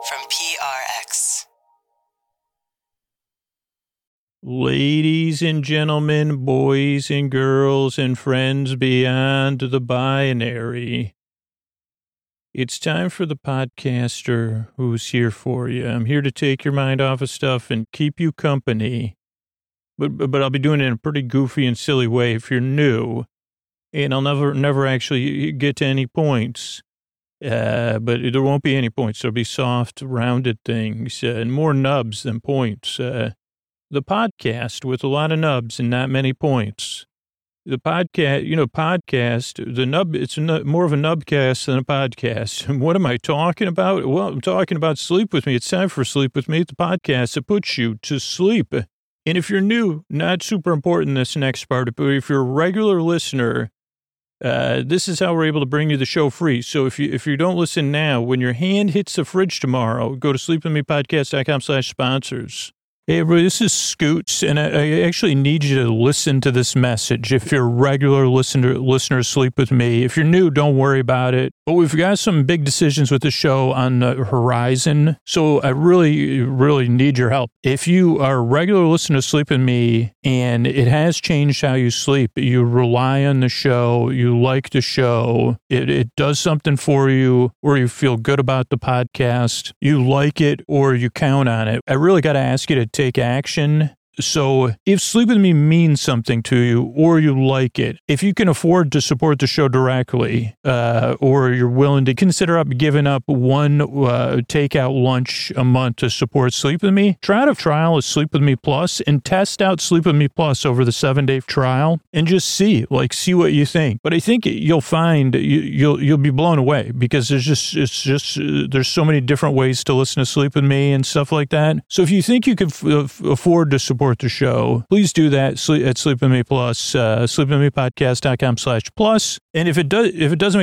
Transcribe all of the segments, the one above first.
from PRX. Ladies and gentlemen, boys and girls, and friends beyond the binary, it's time for the podcaster who's here for you. I'm here to take your mind off of stuff and keep you company, but I'll be doing it in a pretty goofy and silly way if you're new, and I'll never actually get to any points. But there won't be any points. There'll be soft, rounded things, and more nubs than points. The podcast with a lot of nubs and not many points. The podcast, the nub, it's more of a nubcast than a podcast. And what am I talking about? Well, I'm talking about Sleep With Me. It's time for Sleep With Me, the podcast that puts you to sleep. And if you're new, not super important this next part, but if you're a regular listener, this is how we're able to bring you the show free. So if you don't listen now, when your hand hits the fridge tomorrow, go to sleepwithmepodcast.com/sponsors. Hey, everybody, this is Scoots, and I actually need you to listen to this message. If you're a regular listener, Sleep With Me. If you're new, don't worry about it. But we've got some big decisions with the show on the horizon, so I really, really need your help. If you are a regular listener to Sleep With Me, and it has changed how you sleep, you rely on the show, you like the show, it does something for you, or you feel good about the podcast, you like it, or you count on it, I really got to ask you to take action. So if Sleep With Me means something to you or you like it, if you can afford to support the show directly, or you're willing to consider giving up one takeout lunch a month to support Sleep With Me, try out a trial of Sleep With Me Plus and test out Sleep With Me Plus over the 7-day trial and just see what you think. But I think you'll find you'll be blown away because there's so many different ways to listen to Sleep With Me and stuff like that. So if you think you can afford to support the show, please do that at Sleep With Me Plus, sleepwithmepodcast.com/plus. And if it doesn't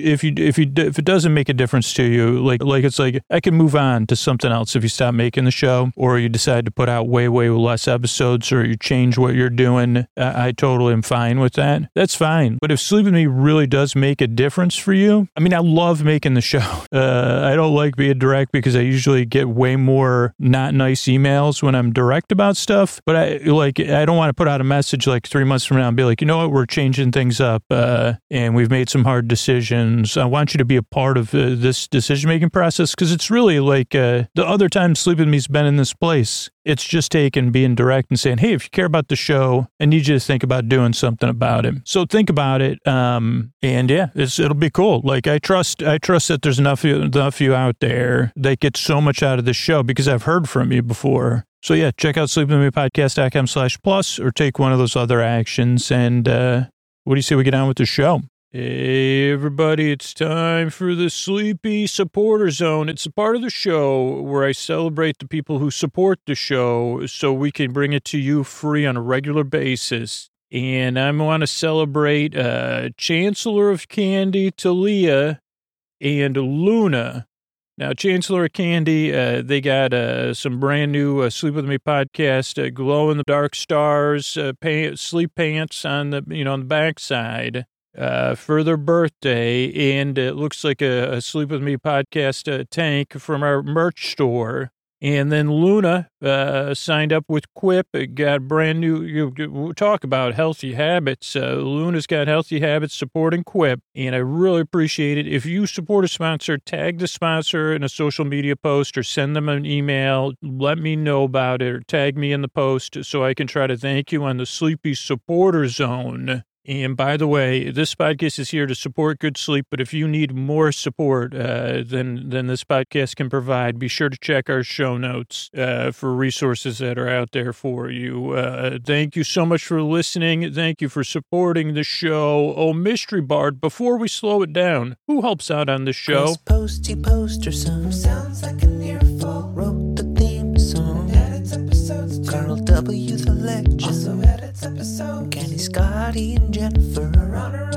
make a difference to you, like I can move on to something else if you stop making the show, or you decide to put out way less episodes, or you change what you're doing, I totally am fine with that. That's fine. But if Sleep With Me really does make a difference for you, I mean, I love making the show. I don't like being direct because I usually get way more not nice emails when I'm direct about stuff. But I don't want to put out a message like 3 months from now and be like, you know what, we're changing things up, and we've made some hard decisions. I want you to be a part of this decision-making process, because it's really like the other time Sleep With Me's been in this place. It's just taking being direct and saying, hey, if you care about the show, I need you to think about doing something about it. So think about it, and yeah, it'll be cool. Like I trust that there's enough of you out there that get so much out of this show because I've heard from you before. So yeah, check out sleepwithmepodcast.com/plus or take one of those other actions. And what do you say we get on with the show? Hey, everybody, it's time for the Sleepy Supporter Zone. It's a part of the show where I celebrate the people who support the show so we can bring it to you free on a regular basis. And I want to celebrate Chancellor of Candy, Talia, and Luna. Now, Chancellor of Candy, they got some brand new Sleep With Me podcast, glow-in-the-dark stars, sleep pants on the backside for their birthday, and it looks like a Sleep With Me podcast tank from our merch store. And then Luna signed up with Quip, got brand new, talk about healthy habits. Luna's got healthy habits supporting Quip, and I really appreciate it. If you support a sponsor, tag the sponsor in a social media post or send them an email. Let me know about it or tag me in the post so I can try to thank you on the Sleepy Supporter Zone. And by the way, this podcast is here to support good sleep, but if you need more support than this podcast can provide, be sure to check our show notes for resources that are out there for you. Thank you so much for listening. Thank you for supporting the show. Oh, Mystery Bard, before we slow it down, who helps out on the show? Chris Posty Poster Son sounds like an earful. Wrote the theme song. Edits episodes too. Carl W. the Legend also edits episodes. Kenny, Scotty, and Jennifer. Runner.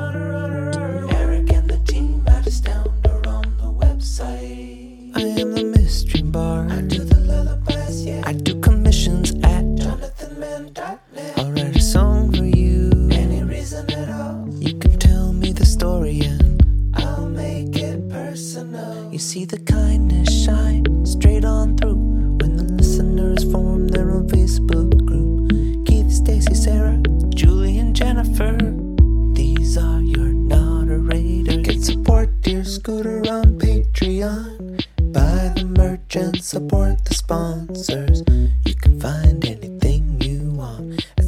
Eric and the team at Astound are on the website. I am the Mystery Bard. I do the lullabies, yeah. I do commissions at jonathanmann.net. I'll write a song for you. Any reason at all. You can tell me the story and I'll make it personal. You see the kindness shine straight on through when the listeners form their own Facebook group. Keith, Stacy, Sarah, Julie, and Jennifer. These are your moderators. Get support Dear Scooter on Patreon. Buy the merch and support the sponsors. You can find anything you want at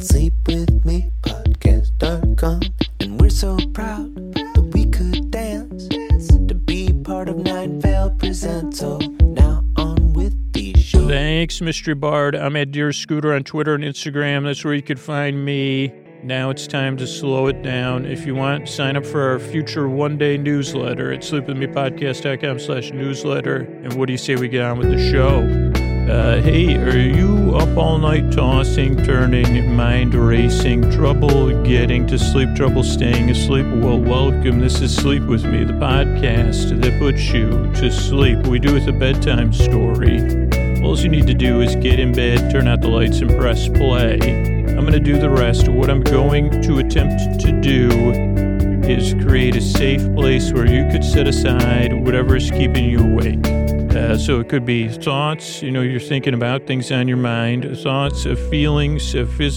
sleepwithmepodcast.com. And we're so proud that we could dance to be part of Nine Vale Presents. So now on with the show. Thanks, Mystery Bard. I'm at Dear Scooter on Twitter and Instagram. That's where you could find me. Now it's time to slow it down. If you want, sign up for our future one-day newsletter at sleepwithmepodcast.com/newsletter. And what do you say we get on with the show? Hey, are you up all night tossing, turning, mind racing, trouble getting to sleep, trouble staying asleep? Well, welcome. This is Sleep With Me, the podcast that puts you to sleep. We do with a bedtime story. All you need to do is get in bed, turn out the lights, and press play. I'm going to do the rest. What I'm going to attempt to do is create a safe place where you could set aside whatever is keeping you awake. So it could be thoughts, you're thinking about things on your mind, thoughts, feelings,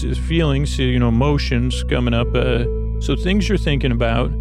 emotions coming up. So things you're thinking about,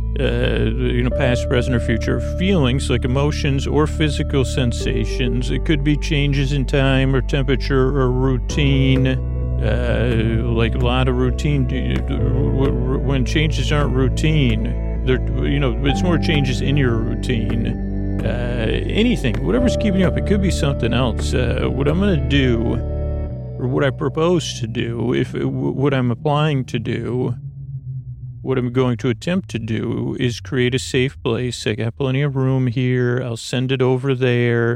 past, present, or future. Feelings like emotions or physical sensations. It could be changes in time or temperature or routine. Like a lot of routine, when changes aren't routine, it's more changes in your routine. Anything, whatever's keeping you up, it could be something else. What I'm going to do, or what I propose to do, what I'm applying to do, what I'm going to attempt to do is create a safe place. I got plenty of room here. I'll send it over there.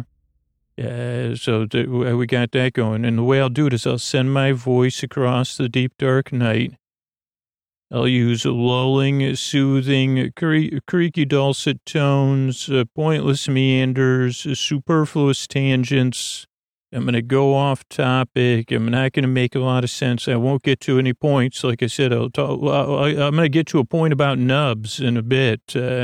So we got that going. And the way I'll do it is I'll send my voice across the deep, dark night. I'll use lulling, soothing, creaky, dulcet tones, pointless meanders, superfluous tangents. I'm going to go off topic. I'm not going to make a lot of sense. I won't get to any points. Like I said, I'm going to get to a point about nubs in a bit.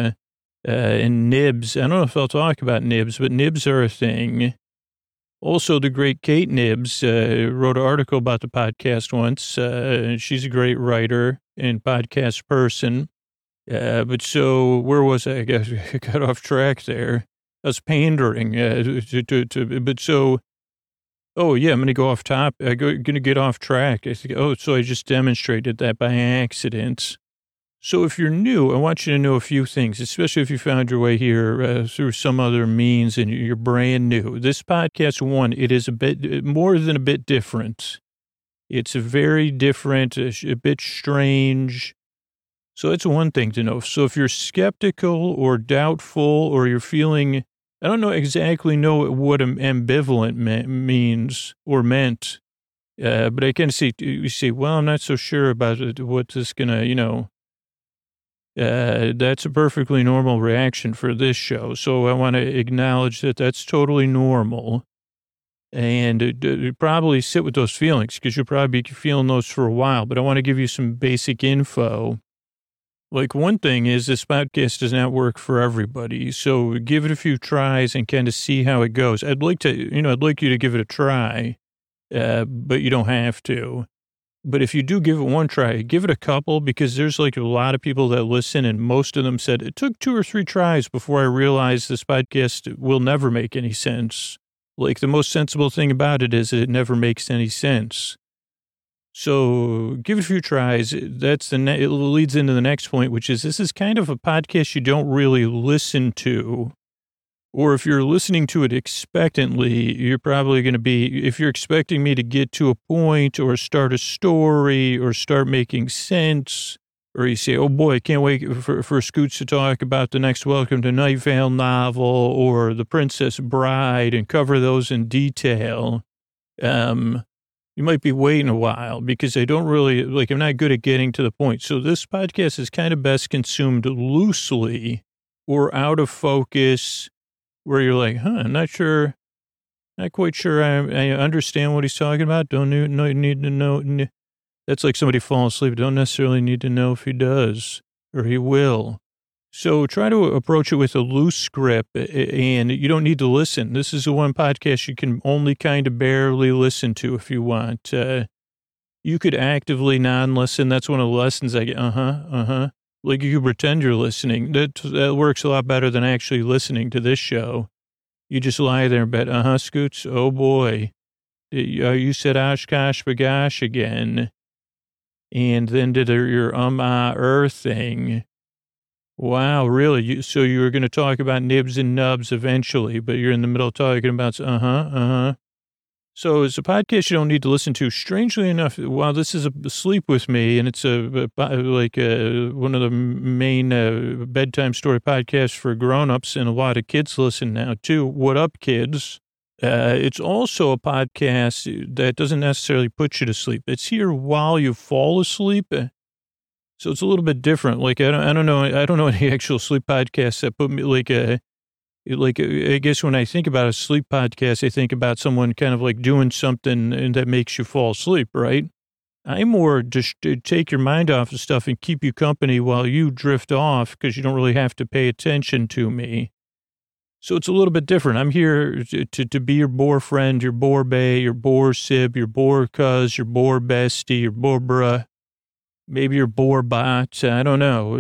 And nibs. I don't know if I'll talk about nibs, but nibs are a thing. Also, the great Kate Nibbs wrote an article about the podcast once. She's a great writer and podcast person. But so, where was I? I got off track there. I was pandering. But so, oh, yeah, I'm going to go off top. I'm going to get off track. I think, so I just demonstrated that by accident. So if you're new, I want you to know a few things, especially if you found your way here through some other means and you're brand new. This podcast, it is a bit more than a bit different. It's a very different, a bit strange. So that's one thing to know. So if you're skeptical or doubtful or you're feeling, I don't know what ambivalent means or meant, but I can see, you say, well, I'm not so sure about it, what this going to, that's a perfectly normal reaction for this show. So I want to acknowledge that that's totally normal. And probably sit with those feelings because you'll probably be feeling those for a while. But I want to give you some basic info. Like one thing is this podcast does not work for everybody. So give it a few tries and kind of see how it goes. I'd like you to give it a try, but you don't have to. But if you do give it one try, give it a couple because there's like a lot of people that listen and most of them said it took 2 or 3 tries before I realized this podcast will never make any sense. Like the most sensible thing about it is it never makes any sense. So give it a few tries. It leads into the next point, which is this is kind of a podcast you don't really listen to. Or if you're listening to it expectantly, you're probably going to be, if you're expecting me to get to a point or start a story or start making sense, or you say, oh boy, I can't wait for Scoots to talk about the next Welcome to Night Vale novel or The Princess Bride and cover those in detail, you might be waiting a while because I don't really, I'm not good at getting to the point. So this podcast is kind of best consumed loosely or out of focus, where you're like, I'm not quite sure I understand what he's talking about. Don't need to know. That's like somebody falling asleep. Don't necessarily need to know if he does or he will. So try to approach it with a loose script, and you don't need to listen. This is the one podcast you can only kind of barely listen to if you want. You could actively non-listen. That's one of the lessons I get. Like you could pretend you're listening. That works a lot better than actually listening to this show. You just lie there and bet, Scoots, oh boy. You said Oshkosh Bagosh again. And then did your thing. Wow, really? So you were going to talk about nibs and nubs eventually, but you're in the middle of talking about, So it's a podcast you don't need to listen to. Strangely enough, while this is a Sleep With Me, and it's one of the main bedtime story podcasts for grown-ups, and a lot of kids listen now too. What up, kids? It's also a podcast that doesn't necessarily put you to sleep. It's here while you fall asleep. So it's a little bit different. Like, I don't know any actual sleep podcasts that put me I guess when I think about a sleep podcast, I think about someone kind of like doing something and that makes you fall asleep, right? I more just take your mind off of stuff and keep you company while you drift off because you don't really have to pay attention to me. So it's a little bit different. I'm here to be your bore friend, your bore bae, your bore sib, your bore cuz, your bore bestie, your bore bruh, maybe your bore bot. I don't know.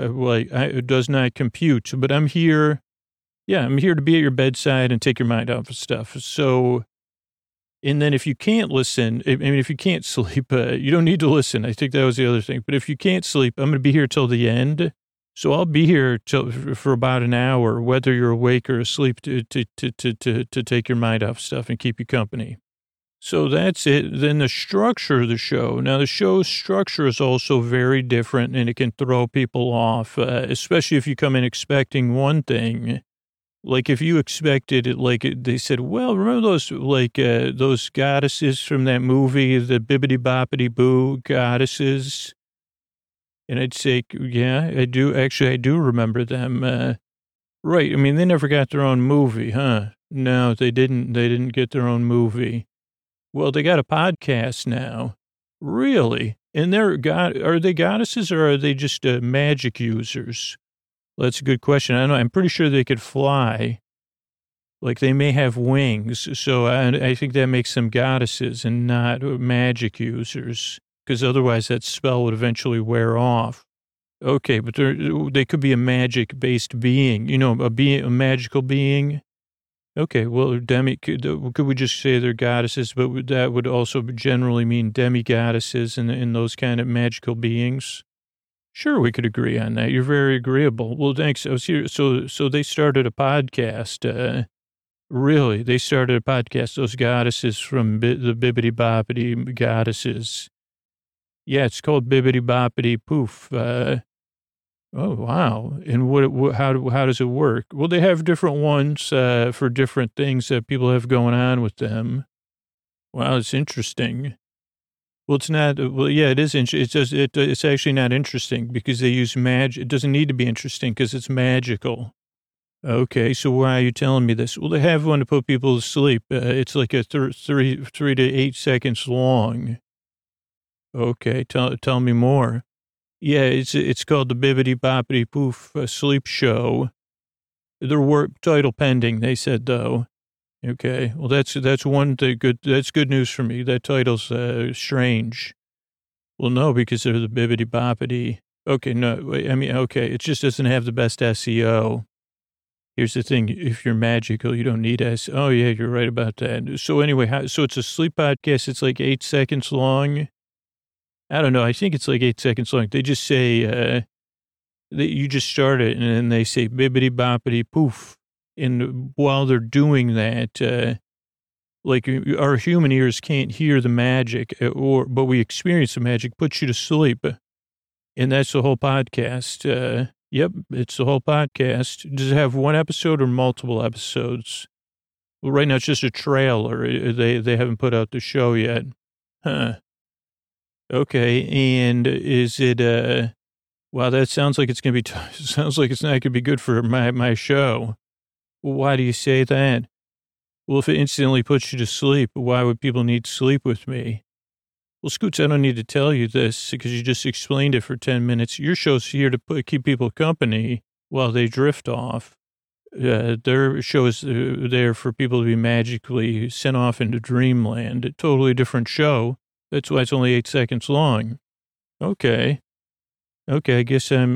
It does not compute, but I'm here. Yeah, I'm here to be at your bedside and take your mind off of stuff. So, and then if you can't listen, if you can't sleep, you don't need to listen. I think that was the other thing. But if you can't sleep, I'm going to be here till the end. So I'll be here for about an hour, whether you're awake or asleep, to take your mind off stuff and keep you company. So that's it. Then the structure of the show. Now, the show's structure is also very different, and it can throw people off, especially if you come in expecting one thing. Like if you expected it, like they said, well, remember those goddesses from that movie, the Bibbidi Boppity Boo goddesses? And I'd say, yeah, I do. Actually, I do remember them. Right. I mean, they never got their own movie, huh? No, they didn't. They didn't get their own movie. Well, they got a podcast now. Really? And are they goddesses or are they just magic users? Well, that's a good question. I don't know. I'm pretty sure they could fly. Like they may have wings. So I think that makes them goddesses and not magic users. Because otherwise that spell would eventually wear off. Okay, but they could be a magic-based being, a magical being. Okay, well, could we just say they're goddesses, but that would also generally mean demi-goddesses and those kind of magical beings? Sure, we could agree on that. You're very agreeable. Well, thanks. I was here. So they started a podcast. Really, they started a podcast, those goddesses from the Bibbidi Boppity goddesses. Yeah, it's called Bibbidi Boppity Poof. Oh, wow. And how does it work? Well, they have different ones for different things that people have going on with them. Wow, it's interesting. Well, it's not. Well, yeah, it is. It's actually not interesting because they use magic. It doesn't need to be interesting because it's magical. Okay, so why are you telling me this? Well, they have one to put people to sleep. It's like a 3 to 8 seconds long. Okay, tell me more. Yeah, it's called the Bibbidi Boppity Poof Sleep Show. Their work title pending, they said though. Okay, well that's one thing good. That's good news for me. That title's strange. Well, no, because they're the Bibbidi Boppity. Okay, no, I mean, okay, it just doesn't have the best SEO. Here's the thing: if you're magical, you don't need SEO. Oh yeah, you're right about that. So anyway, so it's a sleep podcast. It's like 8 seconds long. I don't know. I think it's like 8 seconds long. They just say, that you just start it and then they say bibbidi boppity poof. And while they're doing that, like our human ears can't hear the magic but we experience the magic, puts you to sleep. And that's the whole podcast. Yep. It's the whole podcast. Does it have one episode or multiple episodes? Well, right now it's just a trailer. They haven't put out the show yet. Huh. Okay, and is it, wow, that sounds like it's going to be, sounds like it's not going to be good for my show. Well, why do you say that? Well, if it instantly puts you to sleep, why would people need to sleep with me? Well, Scoots, I don't need to tell you this because you just explained it for 10 minutes. Your show's here to keep people company. while they drift off. Their show is there for people to be magically sent off into dreamland. A totally different show. That's why it's only 8 seconds long. Okay. I guess I'm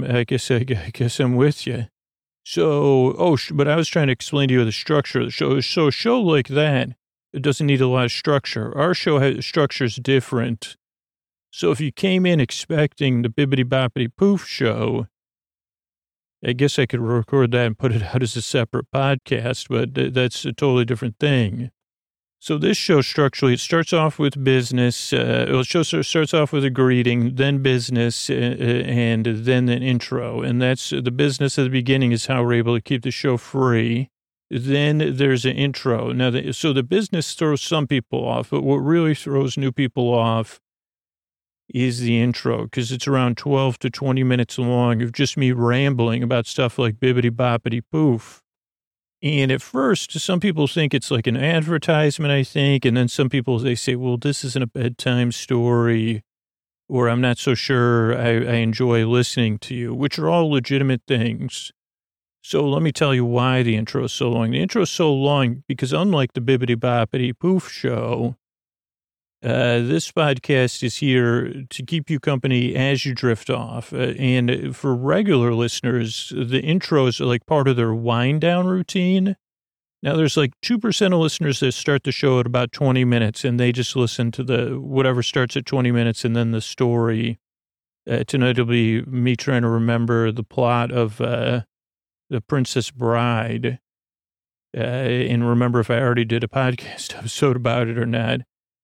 with you. So, but I was trying to explain to you the structure of the show. So a show like that, it doesn't need a lot of structure. Our show structure is different. So if you came in expecting the Bibbidi Boppity Poof show, I guess I could record that and put it out as a separate podcast, but that's a totally different thing. So this show structurally, it starts off with business. The show starts off with a greeting, then business, and then an intro. And that's the business at the beginning is how we're able to keep the show free. Then there's an intro. Now, so the business throws some people off, but what really throws new people off is the intro, because it's around 12 to 20 minutes long of just me rambling about stuff like Bibbidi Boppity Poof. And at first, some people think it's like an advertisement, I think. And then some people, they say, well, this isn't a bedtime story, or I'm not so sure I enjoy listening to you, which are all legitimate things. So let me tell you why the intro is so long. The intro is so long because unlike the Bibbidi Boppity Poof show, this podcast is here to keep you company as you drift off. And for regular listeners, the intros are like part of their wind down routine. Now, there's like 2% of listeners that start the show at about 20 minutes and they just listen to the whatever starts at 20 minutes and then the story. Tonight will be me trying to remember the plot of The Princess Bride and remember if I already did a podcast episode about it or not.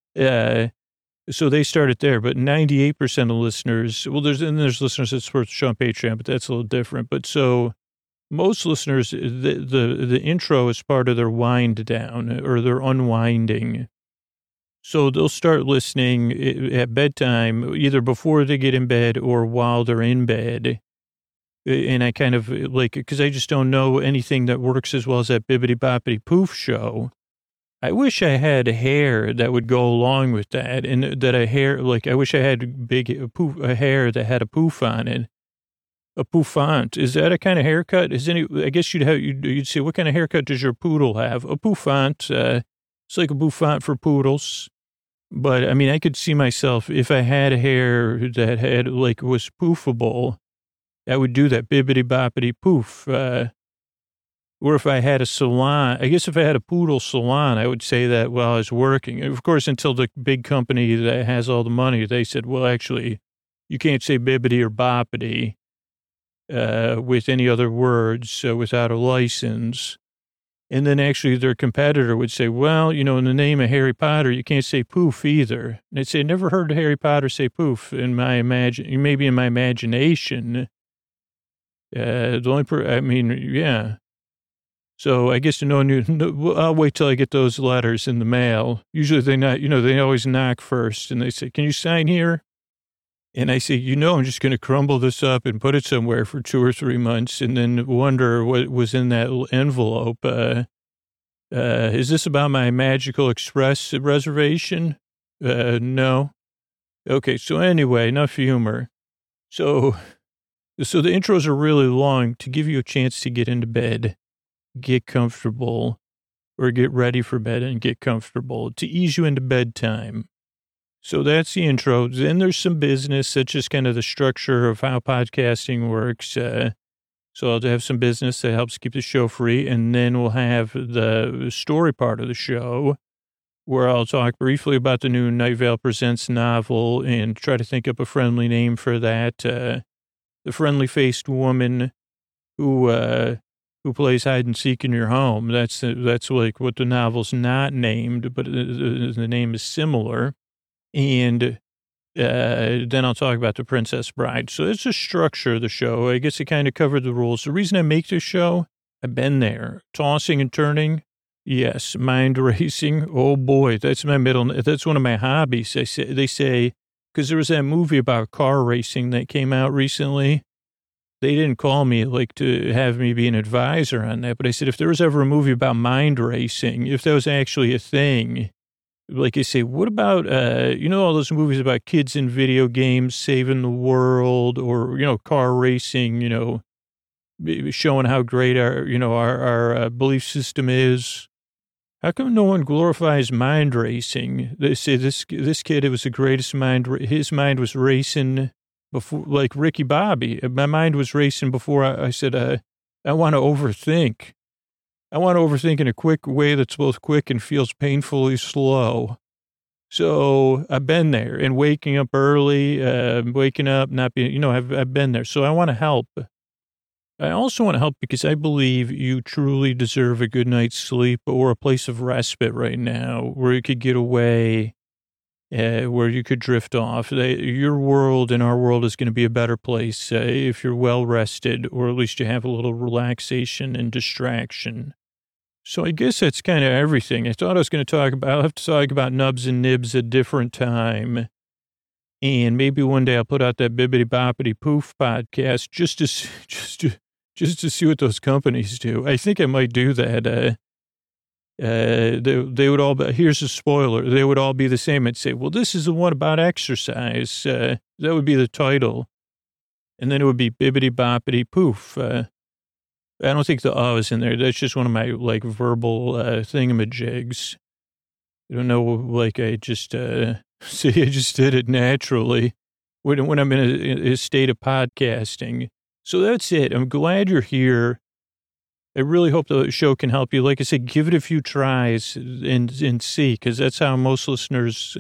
So they started there, but 98% of listeners, well, there's listeners that support the show on Patreon, but that's a little different. But so most listeners, the intro is part of their wind down or their unwinding. So they'll start listening at bedtime, either before they get in bed or while they're in bed. And I kind of like, because I just don't know anything that works as well as that Bibbidi Boppity Poof show. I wish I had hair that would go along with that, and that I wish I had a hair that had a poof on it. A pouffant. Is that a kind of haircut? I guess you'd say, what kind of haircut does your poodle have? A pouffant. It's like a bouffant for poodles. But I mean, I could see myself, if I had hair that was poofable, I would do that Bibbidi Boppity Poof. Or if I had a salon, I guess if I had a poodle salon, I would say that while I was working. Of course, until the big company that has all the money, they said, well, actually, you can't say bibbidi or boppity with any other words without a license. And then actually their competitor would say, well, in the name of Harry Potter, you can't say poof either. And they'd say, never heard Harry Potter say poof maybe in my imagination. Yeah. So I guess I'll wait till I get those letters in the mail. Usually they always knock first and they say, can you sign here? And I say, I'm just going to crumble this up and put it somewhere for 2 or 3 months and then wonder what was in that envelope. Is this about my Magical Express reservation? No. Okay. So anyway, enough humor. So the intros are really long to give you a chance to get into bed, get comfortable, or get ready for bed and get comfortable to ease you into bedtime. So that's the intro. Then there's some business. That's just kind of the structure of how podcasting works. So I'll have some business that helps keep the show free. And then we'll have the story part of the show where I'll talk briefly about the new Night Vale Presents novel and try to think up a friendly name for that. The friendly-faced woman who plays hide and seek in your home. That's like what the novel's not named, but the name is similar. And then I'll talk about The Princess Bride. So it's the structure of the show. I guess it kind of covered the rules. The reason I make this show, I've been there. Tossing and turning, yes. Mind racing, oh boy, that's one of my hobbies. They say, because there was that movie about car racing that came out recently. They didn't call me to have me be an advisor on that, but I said, if there was ever a movie about mind racing, if that was actually a thing, like I say, what about, all those movies about kids in video games saving the world or, car racing, showing how great our belief system is. How come no one glorifies mind racing? They say this kid, it was the greatest mind. His mind was racing before, like Ricky Bobby. My mind was racing before I said, I want to overthink. I want to overthink in a quick way that's both quick and feels painfully slow. So I've been there, and waking up early, waking up, not being, I've been there. So I want to help. I also want to help because I believe you truly deserve a good night's sleep or a place of respite right now where you could get away, where you could drift off. Your world and our world is going to be a better place if you're well rested, or at least you have a little relaxation and distraction. So I guess that's kind of everything. I thought I was going to I'll have to talk about nubs and nibs a different time. And maybe one day I'll put out that Bibbidi Boppity Poof podcast just to see what those companies do. I think I might do that. They would all be, here's a spoiler, they would all be the same. I'd say, well, this is the one about exercise. That would be the title. And then it would be Bibbidi Boppity Poof. I don't think the is in there. That's just one of my, verbal thingamajigs. I don't know, I just, see, I just did it naturally when I'm in a state of podcasting. So that's it. I'm glad you're here. I really hope the show can help you. Like I said, give it a few tries and see, because that's how most listeners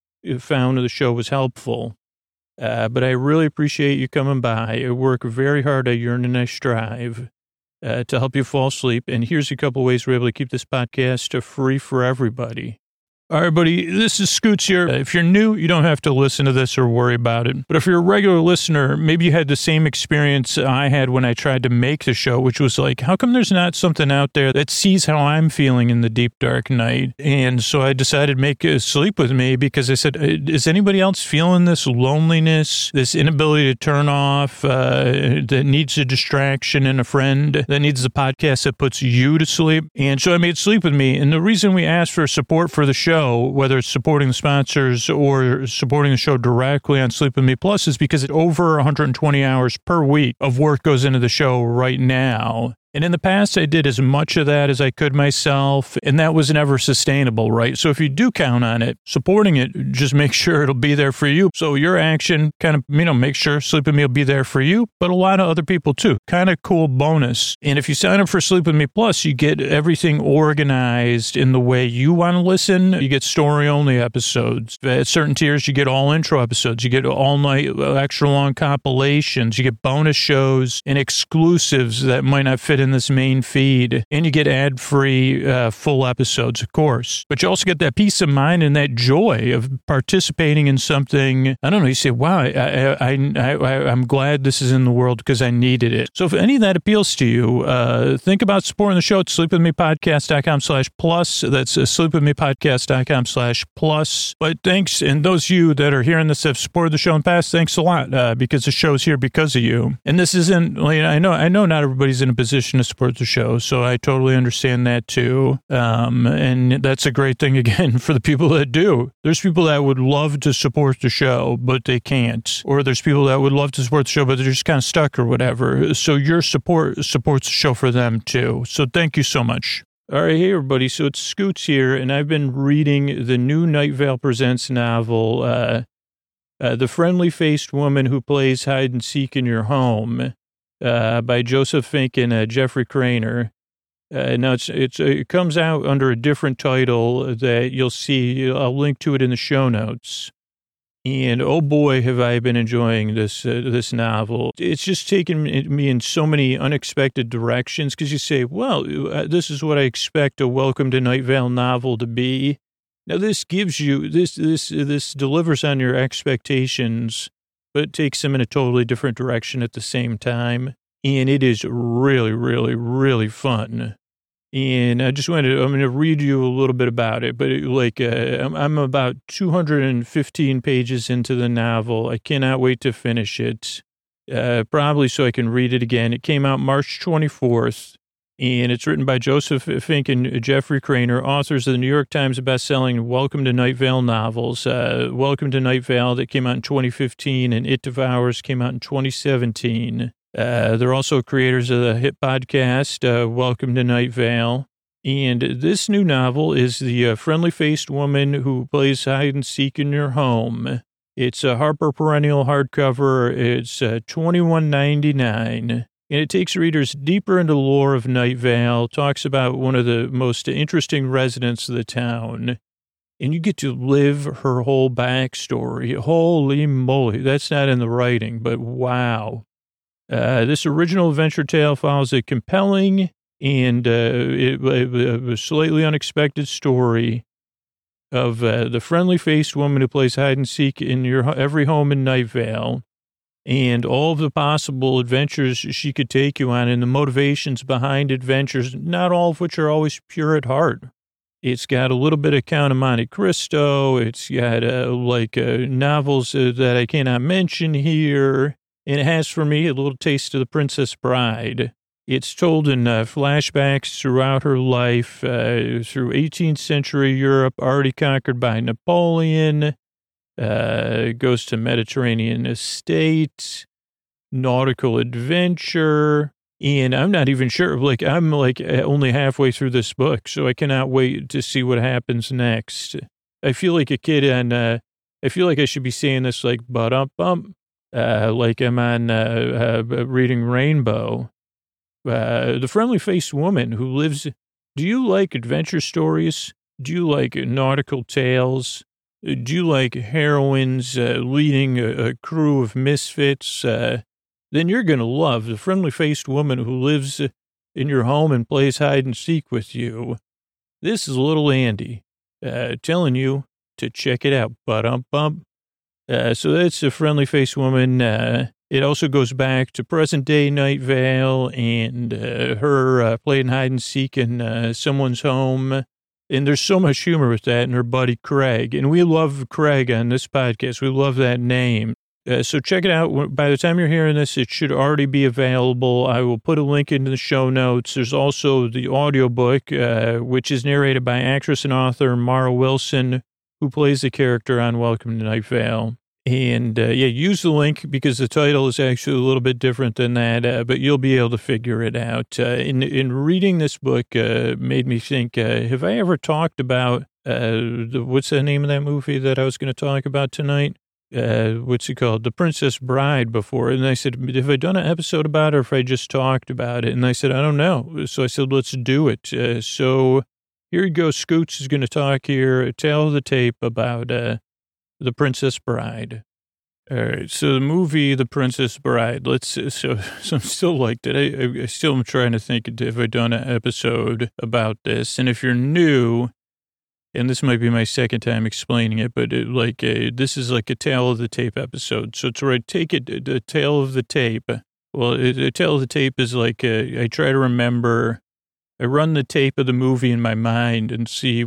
found the show was helpful. But I really appreciate you coming by. I work very hard. I yearn and I strive to help you fall asleep. And here's a couple ways we're able to keep this podcast free for everybody. All right, buddy, this is Scoots here. If you're new, you don't have to listen to this or worry about it. But if you're a regular listener, maybe you had the same experience I had when I tried to make the show, which was like, how come there's not something out there that sees how I'm feeling in the deep, dark night? And so I decided to make Sleep With Me because I said, is anybody else feeling this loneliness, this inability to turn off, that needs a distraction and a friend, that needs the podcast that puts you to sleep? And so I made Sleep With Me. And the reason we asked for support for the show, whether it's supporting the sponsors or supporting the show directly on Sleep With Me Plus, is because over 120 hours per week of work goes into the show right now. And in the past, I did as much of that as I could myself, and that was never sustainable, right? So if you do count on it, supporting it, just make sure it'll be there for you. So your action kind of, make sure Sleep With Me will be there for you, but a lot of other people too. Kind of cool bonus. And if you sign up for Sleep With Me Plus, you get everything organized in the way you want to listen. You get story-only episodes. At certain tiers, you get all intro episodes. You get all-night, extra-long compilations. You get bonus shows and exclusives that might not fit in this main feed, and you get ad-free full episodes, of course. But you also get that peace of mind and that joy of participating in something. I don't know. You say, "Wow, I'm glad this is in the world because I needed it." So if any of that appeals to you, think about supporting the show at sleepwithmepodcast.com/plus. That's sleepwithmepodcast.com/plus. But thanks, and those of you that are hearing this have supported the show in the past, thanks a lot because the show's here because of you. And this isn't. I know not everybody's in a position to support the show, so I totally understand that too. And that's a great thing, again, for the people that do. There's people that would love to support the show, but they can't. Or there's people that would love to support the show, but they're just kind of stuck or whatever. So your support supports the show for them too. So thank you so much. All right, hey everybody. So it's Scoots here, and I've been reading the new Night Vale Presents novel, The Friendly-Faced Woman Who Plays Hide and Seek in Your Home, by Joseph Fink and Jeffrey Cranor. Now it comes out under a different title that you'll see. I'll link to it in the show notes. And oh boy, have I been enjoying this novel. It's just taken me in so many unexpected directions, because you say, well, this is what I expect a Welcome to Night Vale novel to be. Now this gives you, this delivers on your expectations, but it takes them in a totally different direction at the same time. And it is really, really, really fun. And I'm going to read you a little bit about it, but I'm about 215 pages into the novel. I cannot wait to finish it, probably so I can read it again. It came out March 24th, and it's written by Joseph Fink and Jeffrey Cranor, authors of the New York Times bestselling Welcome to Night Vale novels. Welcome to Night Vale that came out in 2015, and It Devours came out in 2017. They're also creators of the hit podcast, Welcome to Night Vale. And this new novel is the friendly-faced woman who plays hide and seek in your home. It's a Harper Perennial hardcover. It's $21.99, and it takes readers deeper into the lore of Night Vale, talks about one of the most interesting residents of the town, and you get to live her whole backstory. Holy moly, that's not in the writing, but wow. This original adventure tale follows a compelling and a slightly unexpected story of the friendly-faced woman who plays hide and seek in every home in Night Vale, and all of the possible adventures she could take you on and the motivations behind adventures, not all of which are always pure at heart. It's got a little bit of Count of Monte Cristo. It's got novels that I cannot mention here. And it has for me a little taste of The Princess Bride. It's told in flashbacks throughout her life, through 18th century Europe, already conquered by Napoleon, goes to Mediterranean estate, nautical adventure, and I'm not even sure, I'm only halfway through this book, so I cannot wait to see what happens next. I feel like a kid I feel like I should be saying this bump, like I'm on reading Rainbow. The friendly-faced woman who lives. Do you like adventure stories? Do you like nautical tales? Do you like heroines leading a crew of misfits? Then you're going to love the friendly-faced woman who lives in your home and plays hide and seek with you. This is little Andy telling you to check it out. Bump. So that's a friendly-faced woman. It also goes back to present-day Night Vale and her playing hide and seek in someone's home. And there's so much humor with that and her buddy Craig. And we love Craig on this podcast. We love that name. So check it out. By the time you're hearing this, it should already be available. I will put a link into the show notes. There's also the audiobook, which is narrated by actress and author Mara Wilson, who plays the character on Welcome to Night Vale. And, use the link because the title is actually a little bit different than that, but you'll be able to figure it out. In reading this book, made me think, have I ever talked about, what's the name of that movie that I was going to talk about tonight? What's it called? The Princess Bride before. And I said, have I done an episode about it or if I just talked about it? And I said, I don't know. So I said, let's do it. So here you go. Scoots is going to talk here, tell the tape about, The Princess Bride. All right, so the movie, The Princess Bride. So I'm still like that. I still am trying to think if I've done an episode about this. And if you're new, and this might be my second time explaining it, but this is like a tale of the tape episode. So to take it, the tale of the tape. Well, the tale of the tape is like I try to remember. I run the tape of the movie in my mind and see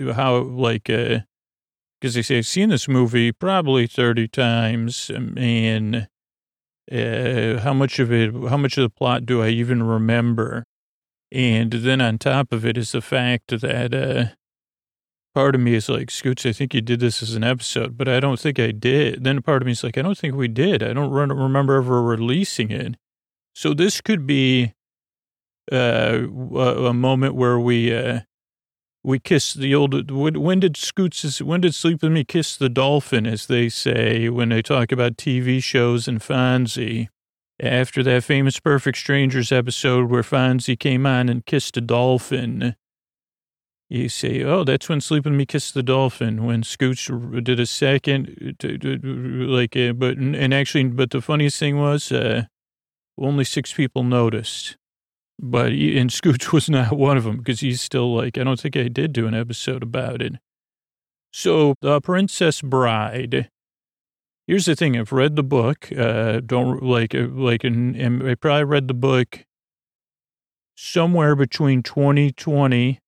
because they say I've seen this movie probably 30 times, and how much of the plot do I even remember? And then on top of it is the fact that part of me is like, Scoots, I think you did this as an episode, but I don't think I did. Then part of me is like, I don't think we did. I don't remember ever releasing it. So this could be a moment where we kiss the old, when did Sleep With Me kiss the dolphin, as they say, when they talk about TV shows and Fonzie. After that famous Perfect Strangers episode where Fonzie came on and kissed a dolphin, you say, oh, that's when Sleep With Me kissed the dolphin, when Scoots did a second, but the funniest thing was, only 6 people noticed. And Scooch was not one of them because he's still I don't think I did do an episode about it. So, The Princess Bride. Here's the thing. I've read the book. I probably read the book somewhere between 2010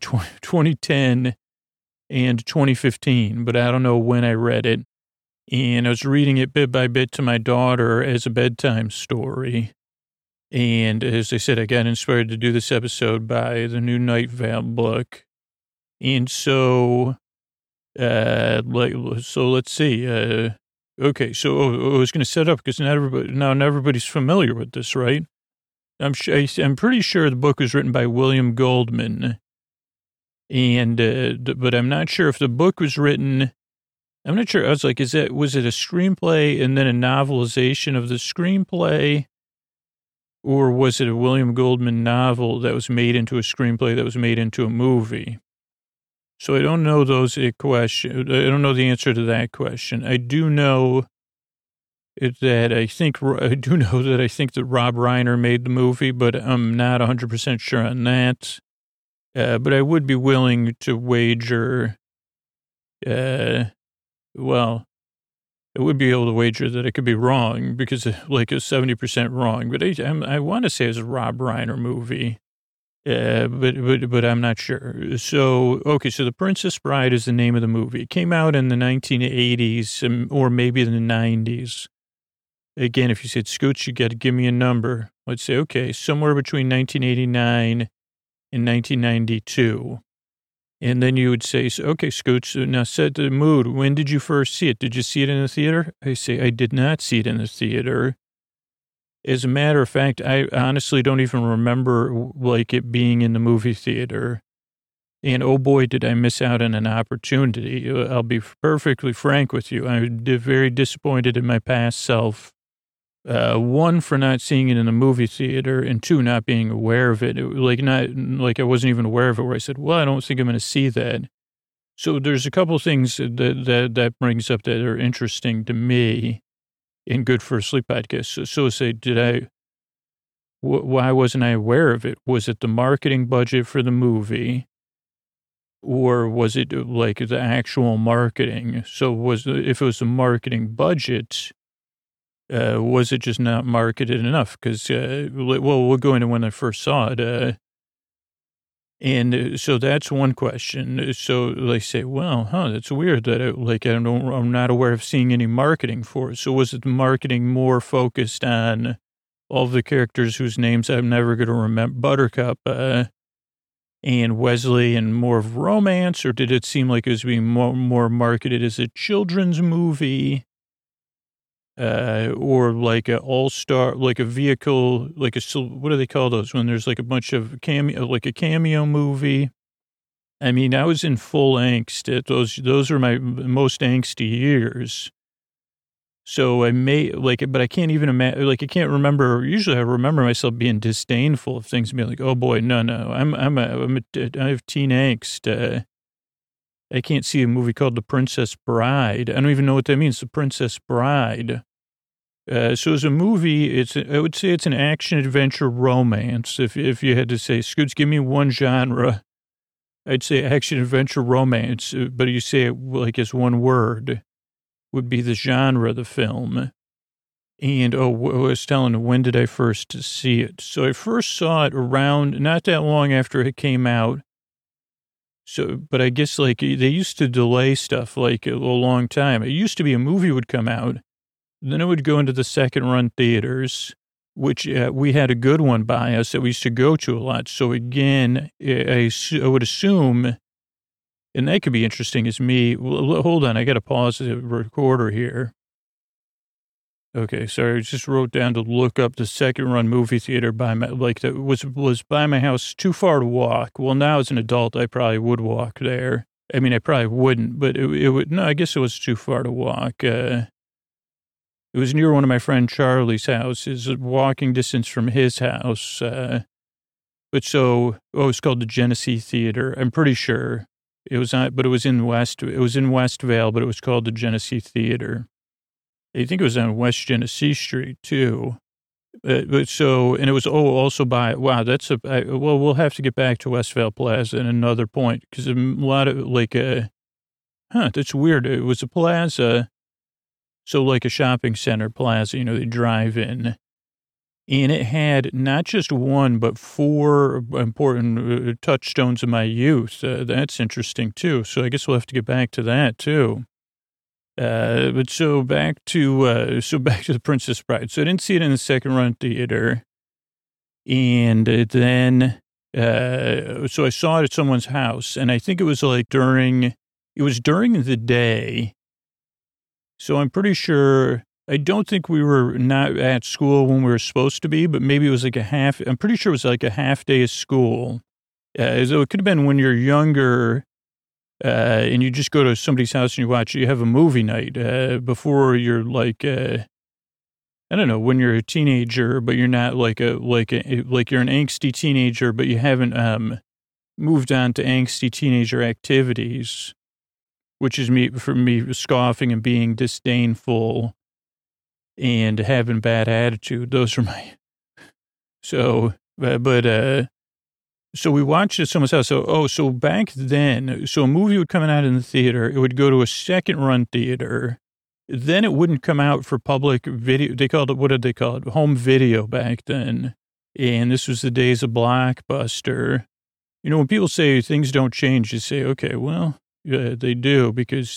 and 2015, but I don't know when I read it. And I was reading it bit by bit to my daughter as a bedtime story. And as I said, I got inspired to do this episode by the new Night Vale book. And so let's see. Okay, so I was going to set up because not everybody's familiar with this, right? I'm pretty sure the book was written by William Goldman, and but I'm not sure if the book was written. I'm not sure. I was like, was it a screenplay and then a novelization of the screenplay, or was it a William Goldman novel that was made into a screenplay that was made into a movie? So I don't know those questions. I don't know the answer to that question. I do know that I think that Rob Reiner made the movie, but I'm not 100% sure on that. But I would be willing to wager, I would be able to wager that it could be wrong because like it's 70% wrong, but I want to say it's a Rob Reiner movie. But I'm not sure. So, okay. So The Princess Bride is the name of the movie. It came out in the 1980s or maybe in the 90s. Again, if you said, Scoots, you got to give me a number. Let's say, okay, somewhere between 1989 and 1992. And then you would say, okay, Scoots, now set the mood. When did you first see it? Did you see it in the theater? I say, I did not see it in the theater. As a matter of fact, I honestly don't even remember like it being in the movie theater. And oh boy, did I miss out on an opportunity. I'll be perfectly frank with you. I'm very disappointed in my past self. One, for not seeing it in the movie theater, and two, not being aware of it. I wasn't even aware of it where I said, well, I don't think I'm going to see that. So there's a couple of things that brings up that are interesting to me. In Good for a Sleep podcast. So say, why wasn't I aware of it? Was it the marketing budget for the movie? Or was it like the actual marketing? So if it was the marketing budget, was it just not marketed enough? Because, we'll go into when I first saw it. And so that's one question. So they say, well, that's weird that I'm not aware of seeing any marketing for it. So was it the marketing more focused on all of the characters whose names I'm never going to remember, Buttercup and Wesley, and more of romance, or did it seem like it was being more marketed as a children's movie? Or like a all-star, like a vehicle, like what do they call those when there's like a bunch of like a cameo movie? I mean, I was in full angst at those are my most angsty years. So but I can't even imagine, I can't remember, usually I remember myself being disdainful of things and being like, oh boy, no, I have teen angst. I can't see a movie called The Princess Bride. I don't even know what that means, The Princess Bride. So as a movie, I would say it's an action-adventure romance. If you had to say, Scoots, give me one genre, I'd say action-adventure romance. But you say it like as one word, would be the genre of the film. And, I was telling, when did I first see it? So I first saw it around, not that long after it came out. So, but I guess like they used to delay stuff like a long time. It used to be a movie would come out, then it would go into the second run theaters, which we had a good one by us that we used to go to a lot. So again, I would assume, and that could be interesting as me. Well, hold on, I got to pause the recorder here. Okay, sorry, I just wrote down to look up the second run movie theater by my, that was by my house, too far to walk. Well, now as an adult, I probably would walk there. I mean, I probably wouldn't, but it would, no, I guess it was too far to walk. It was near one of my friend Charlie's houses, walking distance from his house. It's called the Genesee Theater. I'm pretty sure it was not, but it was in Westvale, but it was called the Genesee Theater. I think it was on West Genesee Street too. And it was, also by, wow, we'll have to get back to Westvale Plaza at another point because a lot of that's weird. It was a plaza. So like a shopping center plaza, they drive in, and it had not just one, but 4 important touchstones of my youth. That's interesting too. So I guess we'll have to get back to that too. But back to The Princess Bride. So I didn't see it in the second run theater. And then, so I saw it at someone's house, and I think it was during the day. So I'm pretty sure, I don't think we were not at school when we were supposed to be, but maybe it was like I'm pretty sure it was like a half day of school. So it could have been when you're younger, and you just go to somebody's house and you have a movie night, before you're like, I don't know, when you're a teenager, but you're not like you're an angsty teenager, but you haven't, moved on to angsty teenager activities, which is for me scoffing and being disdainful and having bad attitude. Those are so we watched at someone's house. So back then, so a movie would come out in the theater. It would go to a second run theater. Then it wouldn't come out for public video. What did they call it? Home video back then. And this was the days of Blockbuster. You know, when people say things don't change, you say, okay, well, they do, because,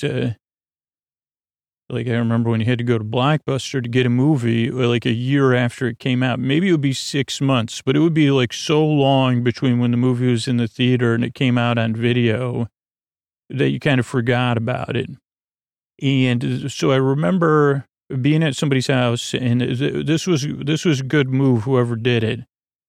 like, I remember when you had to go to Blockbuster to get a movie, like a year after it came out. Maybe it would be 6 months, but it would be like so long between when the movie was in the theater and it came out on video that you kind of forgot about it. And so I remember being at somebody's house, and this was a good move, whoever did it.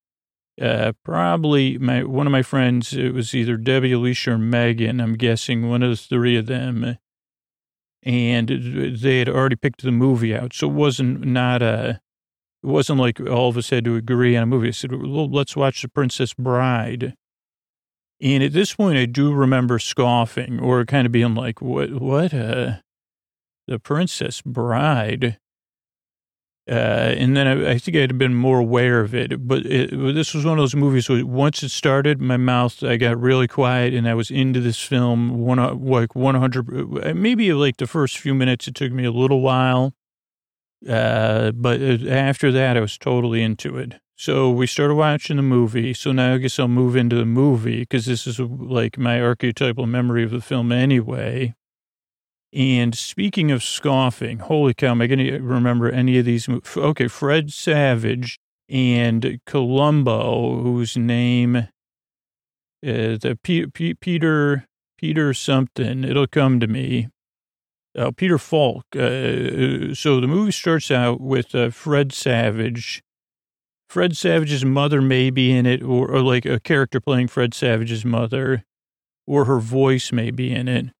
Probably one of my friends, it was either Debbie, Alicia, or Megan. I'm guessing one of the three of them. And they had already picked the movie out. So it wasn't like all of us had to agree on a movie. I said, well, let's watch The Princess Bride. And at this point, I do remember scoffing or kind of being like, what, The Princess Bride? And then I think I'd been more aware of it, but this was one of those movies where once it started, I got really quiet, and I was into this film, 100, maybe like the first few minutes, it took me a little while. But after that, I was totally into it. So we started watching the movie. So now I guess I'll move into the movie, because this is like my archetypal memory of the film anyway. And speaking of scoffing, holy cow, am I going to remember any of these? Okay, Fred Savage and Columbo, whose name is Peter something. It'll come to me. Peter Falk. So the movie starts out with Fred Savage. Fred Savage's mother may be in it, or like a character playing Fred Savage's mother, or her voice may be in it.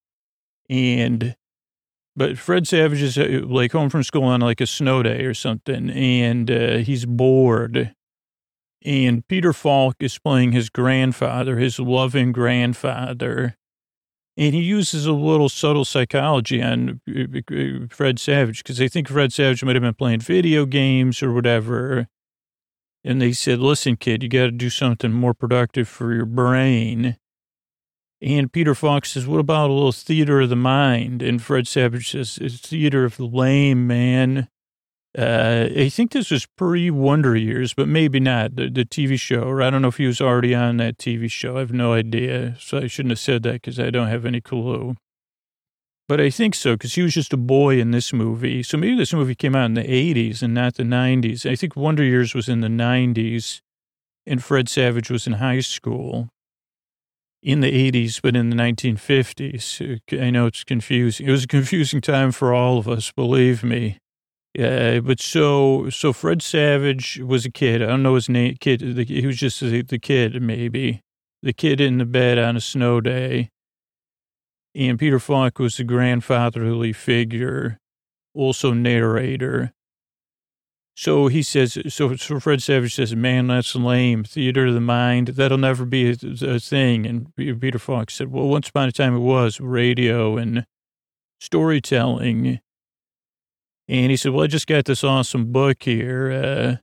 But Fred Savage is like home from school on like a snow day or something, and he's bored. And Peter Falk is playing his grandfather, his loving grandfather. And he uses a little subtle psychology on Fred Savage, because they think Fred Savage might have been playing video games or whatever. And they said, listen, kid, you got to do something more productive for your brain. And Peter Falk says, what about a little theater of the mind? And Fred Savage says, it's theater of the lame, man. I think this was pre-Wonder Years, but maybe not, the TV show. Or I don't know if he was already on that TV show. I have no idea. So I shouldn't have said that, because I don't have any clue. But I think so, because he was just a boy in this movie. So maybe this movie came out in the 80s and not the 90s. I think Wonder Years was in the 90s, and Fred Savage was in high school. In the 80s, but in the 1950s. I know it's confusing. It was a confusing time for all of us, believe me. But so Fred Savage was a kid. I don't know his name. He was just the kid, maybe. The kid in the bed on a snow day. And Peter Falk was the grandfatherly figure, also narrator. So he says, so Fred Savage says, man, that's lame. Theater of the mind, that'll never be a thing. And Peter Falk said, well, once upon a time it was radio and storytelling. And he said, well, I just got this awesome book here.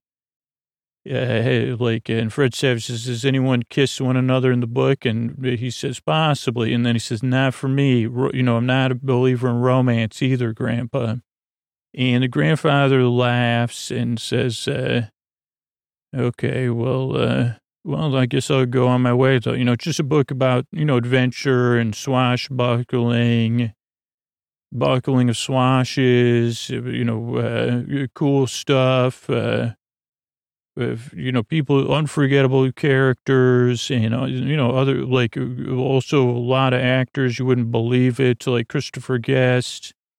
And Fred Savage says, does anyone kiss one another in the book? And he says, possibly. And then he says, not for me. You know, I'm not a believer in romance either, Grandpa. And the grandfather laughs and says, okay, well, I guess I'll go on my way. Though, it's just a book about, adventure and swashbuckling, buckling of swashes, cool stuff, people, unforgettable characters, and, other, like, also a lot of actors, you wouldn't believe it, like Christopher Guest.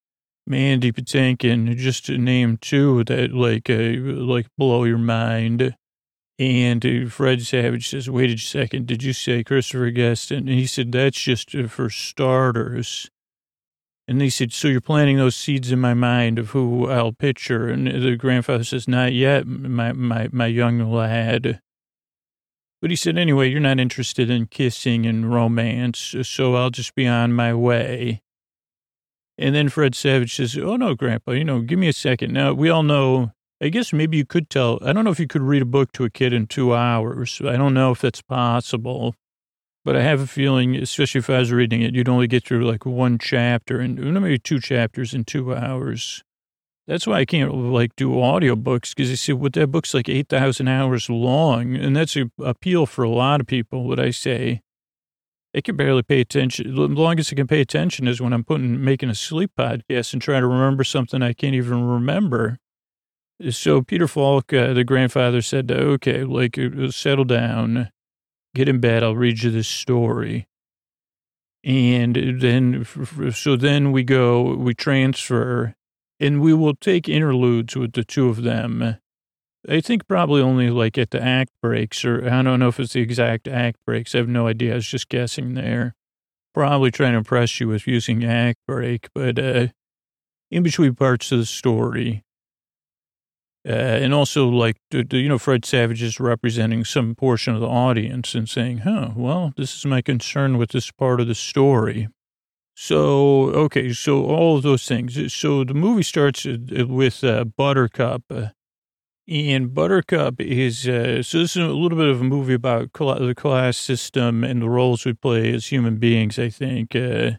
Mandy Patinkin, just to name two that like blow your mind. And Fred Savage says, wait a second, did you say Christopher Guest? And he said, that's just for starters. And he said, so you're planting those seeds in my mind of who I'll picture. And the grandfather says, not yet, my young lad. But he said, anyway, you're not interested in kissing and romance, so I'll just be on my way. And then Fred Savage says, oh, no, Grandpa, give me a second. Now, we all know, I guess maybe you could tell. I don't know if you could read a book to a kid in 2 hours. I don't know if that's possible. But I have a feeling, especially if I was reading it, you'd only get through like one chapter and maybe 2 chapters in 2 hours. That's why I can't do audiobooks, because you see, what that book's like 8,000 hours long. And that's an appeal for a lot of people, what I say. I can barely pay attention. The longest I can pay attention is when I'm making a sleep podcast and trying to remember something I can't even remember. So Peter Falk, the grandfather, said, okay, settle down, get in bed, I'll read you this story. And then we transfer, and we will take interludes with the two of them. I think probably only at the act breaks, or I don't know if it's the exact act breaks. I have no idea. I was just guessing there. Probably trying to impress you with using act break, but in between parts of the story. And also, Fred Savage is representing some portion of the audience and saying, this is my concern with this part of the story. So, okay, so all of those things. So the movie starts with Buttercup. And Buttercup is, so this is a little bit of a movie about the class system and the roles we play as human beings, I think.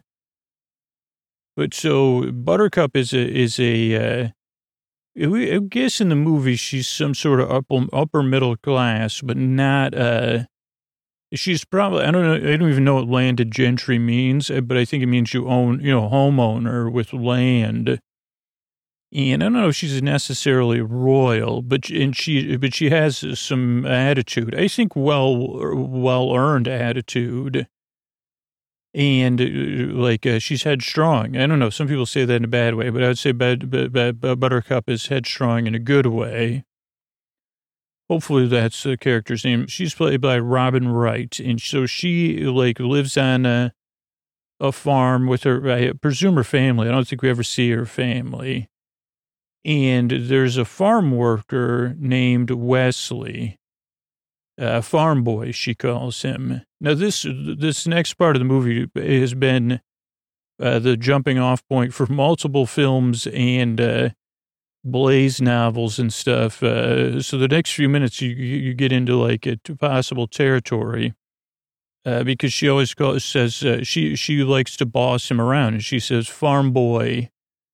But so Buttercup is I guess in the movie she's some sort of upper middle class, but not, she's probably, I don't know, I don't even know what landed gentry means, but I think it means you own, homeowner with land. And I don't know if she's necessarily royal, but she has some attitude. I think well-earned attitude. And she's headstrong. I don't know. Some people say that in a bad way, but I would say Buttercup is headstrong in a good way. Hopefully that's the character's name. She's played by Robin Wright. And so she lives on a farm with her, I presume her family. I don't think we ever see her family. And there's a farm worker named Wesley, farm boy, she calls him. Now, this next part of the movie has been the jumping off point for multiple films and Blaze novels and stuff. So the next few minutes, you get into a possible territory because she always says she likes to boss him around, and she says, "Farm boy,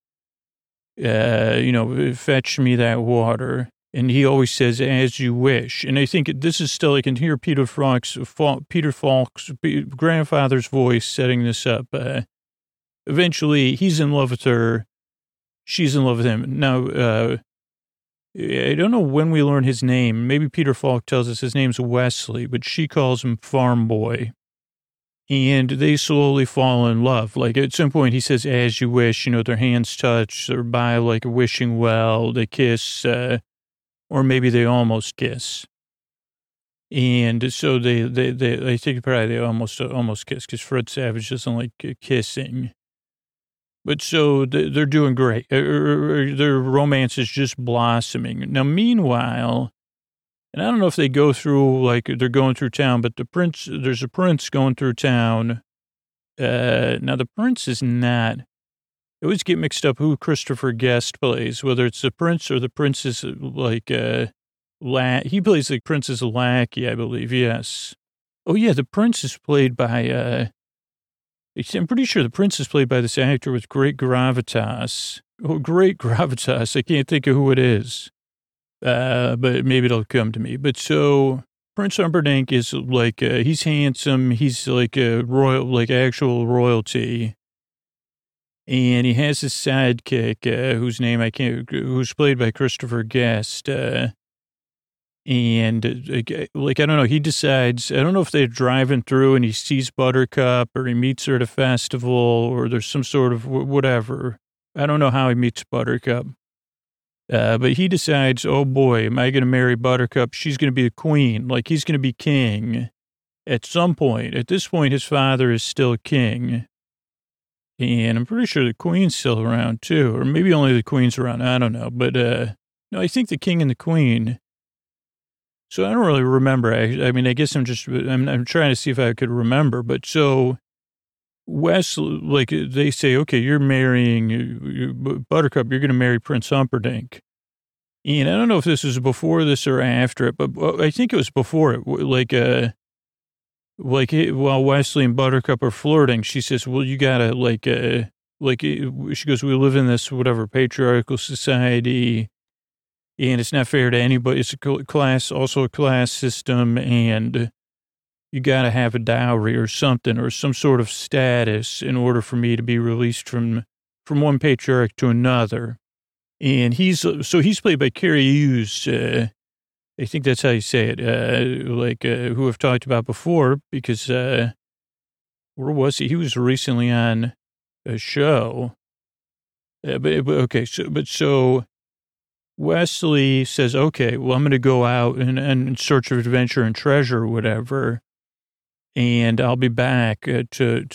fetch me that water." And he always says, "As you wish." And I think this is still, I can hear Peter Falk's grandfather's voice setting this up. Eventually, he's in love with her. She's in love with him. Now, I don't know when we learn his name. Maybe Peter Falk tells us his name's Wesley, but she calls him Farm Boy. And they slowly fall in love. At some point, he says, "As you wish," their hands touch, or by wishing well, they kiss, or maybe they almost kiss. And so I think probably they almost kiss, because Fred Savage doesn't like kissing. But so they're doing great. Their romance is just blossoming. Now, meanwhile, and I don't know if they go through, they're going through town, but there's a prince going through town. Now, the prince is not, I always get mixed up who Christopher Guest plays, whether it's the prince or the princess, he plays the prince's lackey, I believe, yes. Oh, yeah, the prince is played by, I'm pretty sure the prince is played by this actor with great gravitas. Oh, great gravitas. I can't think of who it is. But maybe it'll come to me. But so Prince Humperdinck is he's handsome. He's a royal, actual royalty. And he has his sidekick, whose name who's played by Christopher Guest. And I don't know, he decides, I don't know if they're driving through and he sees Buttercup, or he meets her at a festival, or there's some sort of whatever. I don't know how he meets Buttercup. But he decides, oh boy, am I going to marry Buttercup? She's going to be the queen. Like, he's going to be king at some point. At this point, his father is still king. And I'm pretty sure the queen's still around, too. Or maybe only the queen's around. I don't know. But, no, I think the king and the queen. So I don't really remember. I mean, I guess I'm trying to see if I could remember. But so Wesley, like, they say, okay, you're marrying Buttercup. You're going to marry Prince Humperdinck. And I don't know if this was before this or after it, but I think it was before it. While Wesley and Buttercup are flirting, she says, well, you gotta, she goes, we live in this, whatever, patriarchal society, and it's not fair to anybody. It's also a class system, and you gotta have a dowry or something, or some sort of status in order for me to be released from one patriarch to another. And he's played by Carrie Hughes, I think that's how you say it, who I've talked about before, because, where was he? He was recently on a show. So Wesley says, okay, well, I'm going to go out and in search of adventure and treasure or whatever, and I'll be back I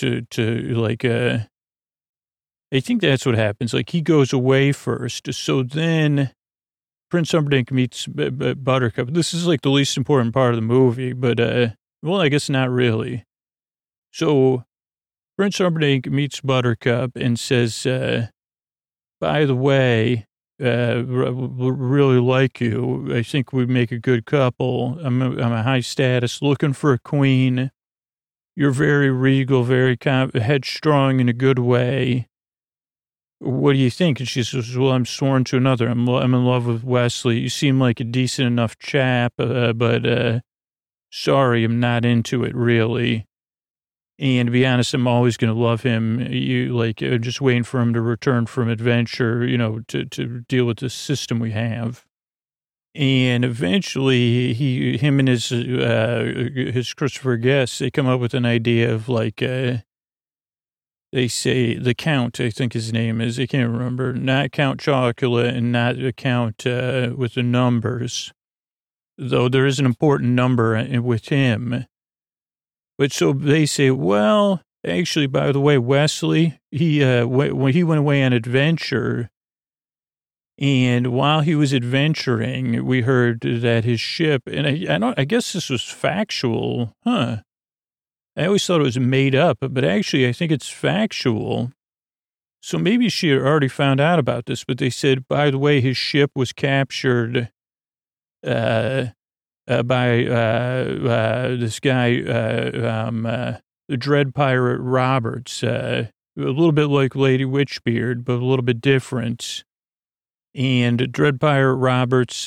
think that's what happens. Like, he goes away first. So then Prince Humperdinck meets Buttercup. This is like the least important part of the movie, but, well, I guess not really. So Prince Humperdinck meets Buttercup and says, by the way, really like you. I think we make a good couple. I'm a high status, looking for a queen. You're very regal, very headstrong in a good way. What do you think? And she says, well, I'm sworn to another. I'm in love with Wesley. You seem like a decent enough chap, but sorry, I'm not into it, really. And to be honest, I'm always going to love him. Just waiting for him to return from adventure, to deal with the system we have. And eventually, him and his Christopher Guest, they come up with an idea of they say the Count, I think his name is, I can't remember, not Count Chocula and not the Count with the numbers, though there is an important number with him. But so they say, well, actually, by the way, Wesley, when he went away on adventure, and while he was adventuring, we heard that his ship, and I guess this was factual, I always thought it was made up, but actually I think it's factual. So maybe she had already found out about this, but they said, by the way, his ship was captured by this guy, the Dread Pirate Roberts, a little bit like Lady Witchbeard, but a little bit different. And Dread Pirate Roberts,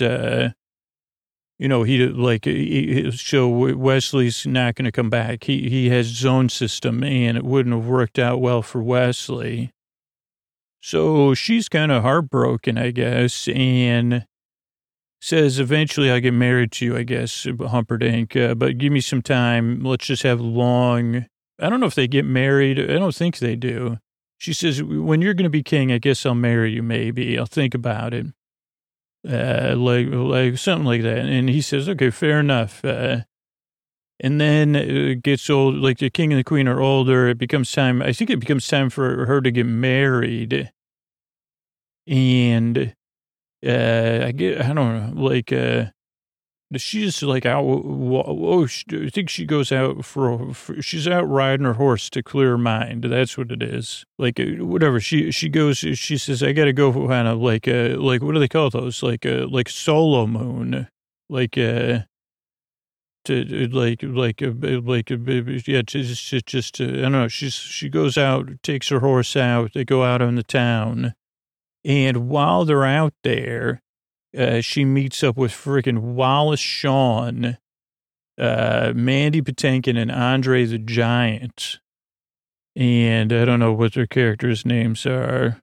so Wesley's not going to come back. He has his own system, and it wouldn't have worked out well for Wesley. So she's kind of heartbroken, I guess, and says, eventually I'll get married to you, I guess, Humperdinck, but give me some time. Let's just have I don't know if they get married. I don't think they do. She says, when you're going to be king, I guess I'll marry you, maybe. I'll think about it. Like something like that. And he says, okay, fair enough. And then it gets old, like the king and the queen are older. I think it becomes time for her to get married. And, I don't know, she's like out, I think she goes out she's out riding her horse to clear her mind. That's what it is. Like, whatever. She goes, she says, I got to go kind of what do they call those? Like solo moon. I don't know. She goes out, takes her horse out. They go out on the town. And while they're out there, she meets up with freaking Wallace Shawn, Mandy Patinkin, and Andre the Giant. And I don't know what their characters' names are.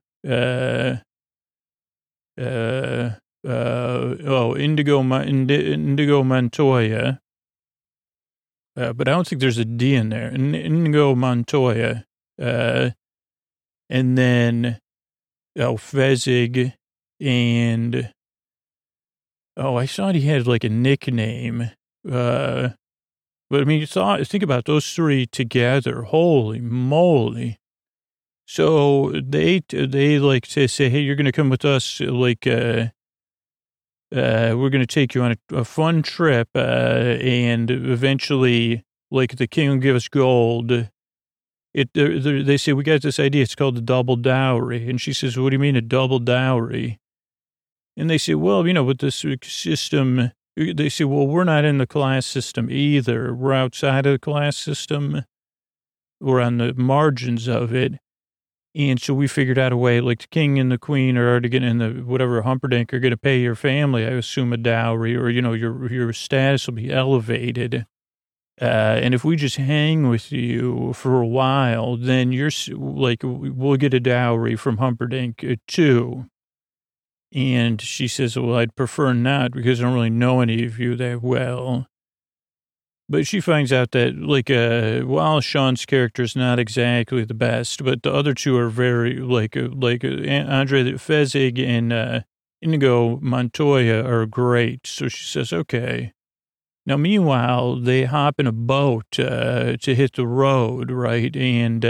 Indigo Montoya. But I don't think there's a D in there. Indigo Montoya. And then Fezzik, and I thought he had like a nickname. But I mean, think about those three together. Holy moly. So they like to say, hey, you're going to come with us. Like, we're going to take you on a fun trip. And eventually, like, the king will give us gold. They say, we got this idea. It's called the double dowry. And she says, what do you mean a double dowry? And they say, well, with this system, they say, well, we're not in the class system either. We're outside of the class system. We're on the margins of it. And so we figured out a way, like the king and the queen are already getting in the whatever Humperdinck are going to pay your family, I assume, a dowry, or, your status will be elevated. And if we just hang with you for a while, then you're like, we'll get a dowry from Humperdinck too. And she says, well, I'd prefer not because I don't really know any of you that well. But she finds out that, like, while Sean's character is not exactly the best, but the other two are very, like Andre Fezzik and Inigo Montoya are great. So she says, okay. Now, meanwhile, they hop in a boat to hit the road, right? And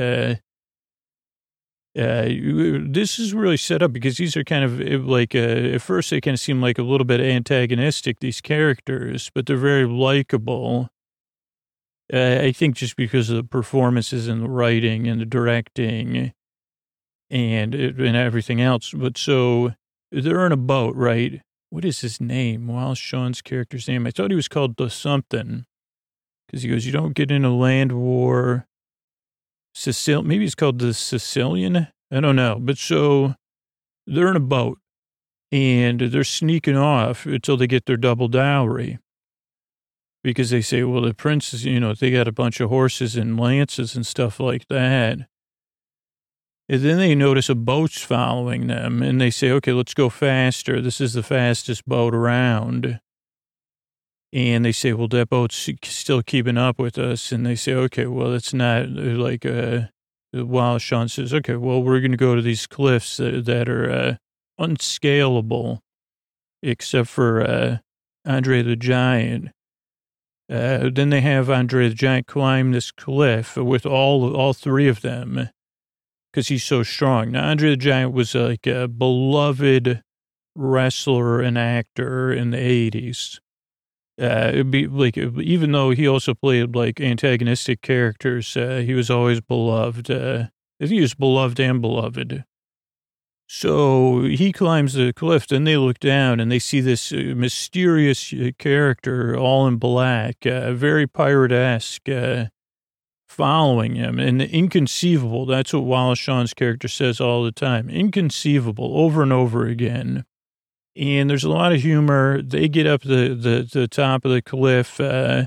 this is really set up because these are kind of like, at first they kind of seem like a little bit antagonistic, these characters, but they're very likable. I think just because of the performances and the writing and the directing and everything else. But so they're in a boat, right? What is his name? Well, Sean's character's name. I thought he was called the something because he goes, you don't get in a land war. Maybe he's called the Sicilian. I don't know. But so they're in a boat and they're sneaking off until they get their double dowry. Because they say, well, the princes, they got a bunch of horses and lances and stuff like that. And then they notice a boat's following them, and they say, okay, let's go faster. This is the fastest boat around. And they say, well, that boat's still keeping up with us. And they say, okay, well, it's not like, while Sean says, okay, well, we're going to go to these cliffs that are unscalable, except for Andre the Giant. Then they have Andre the Giant climb this cliff with all three of them because he's so strong. Now, Andre the Giant was like a beloved wrestler and actor in the 80s. It'd be like, even though he also played like antagonistic characters, he was always beloved. I think he was beloved and beloved. So he climbs the cliff, then they look down and they see this mysterious character all in black, very pirate-esque, following him. And inconceivable, that's what Wallace Shawn's character says all the time. Inconceivable, over and over again. And there's a lot of humor. They get up the top of the cliff,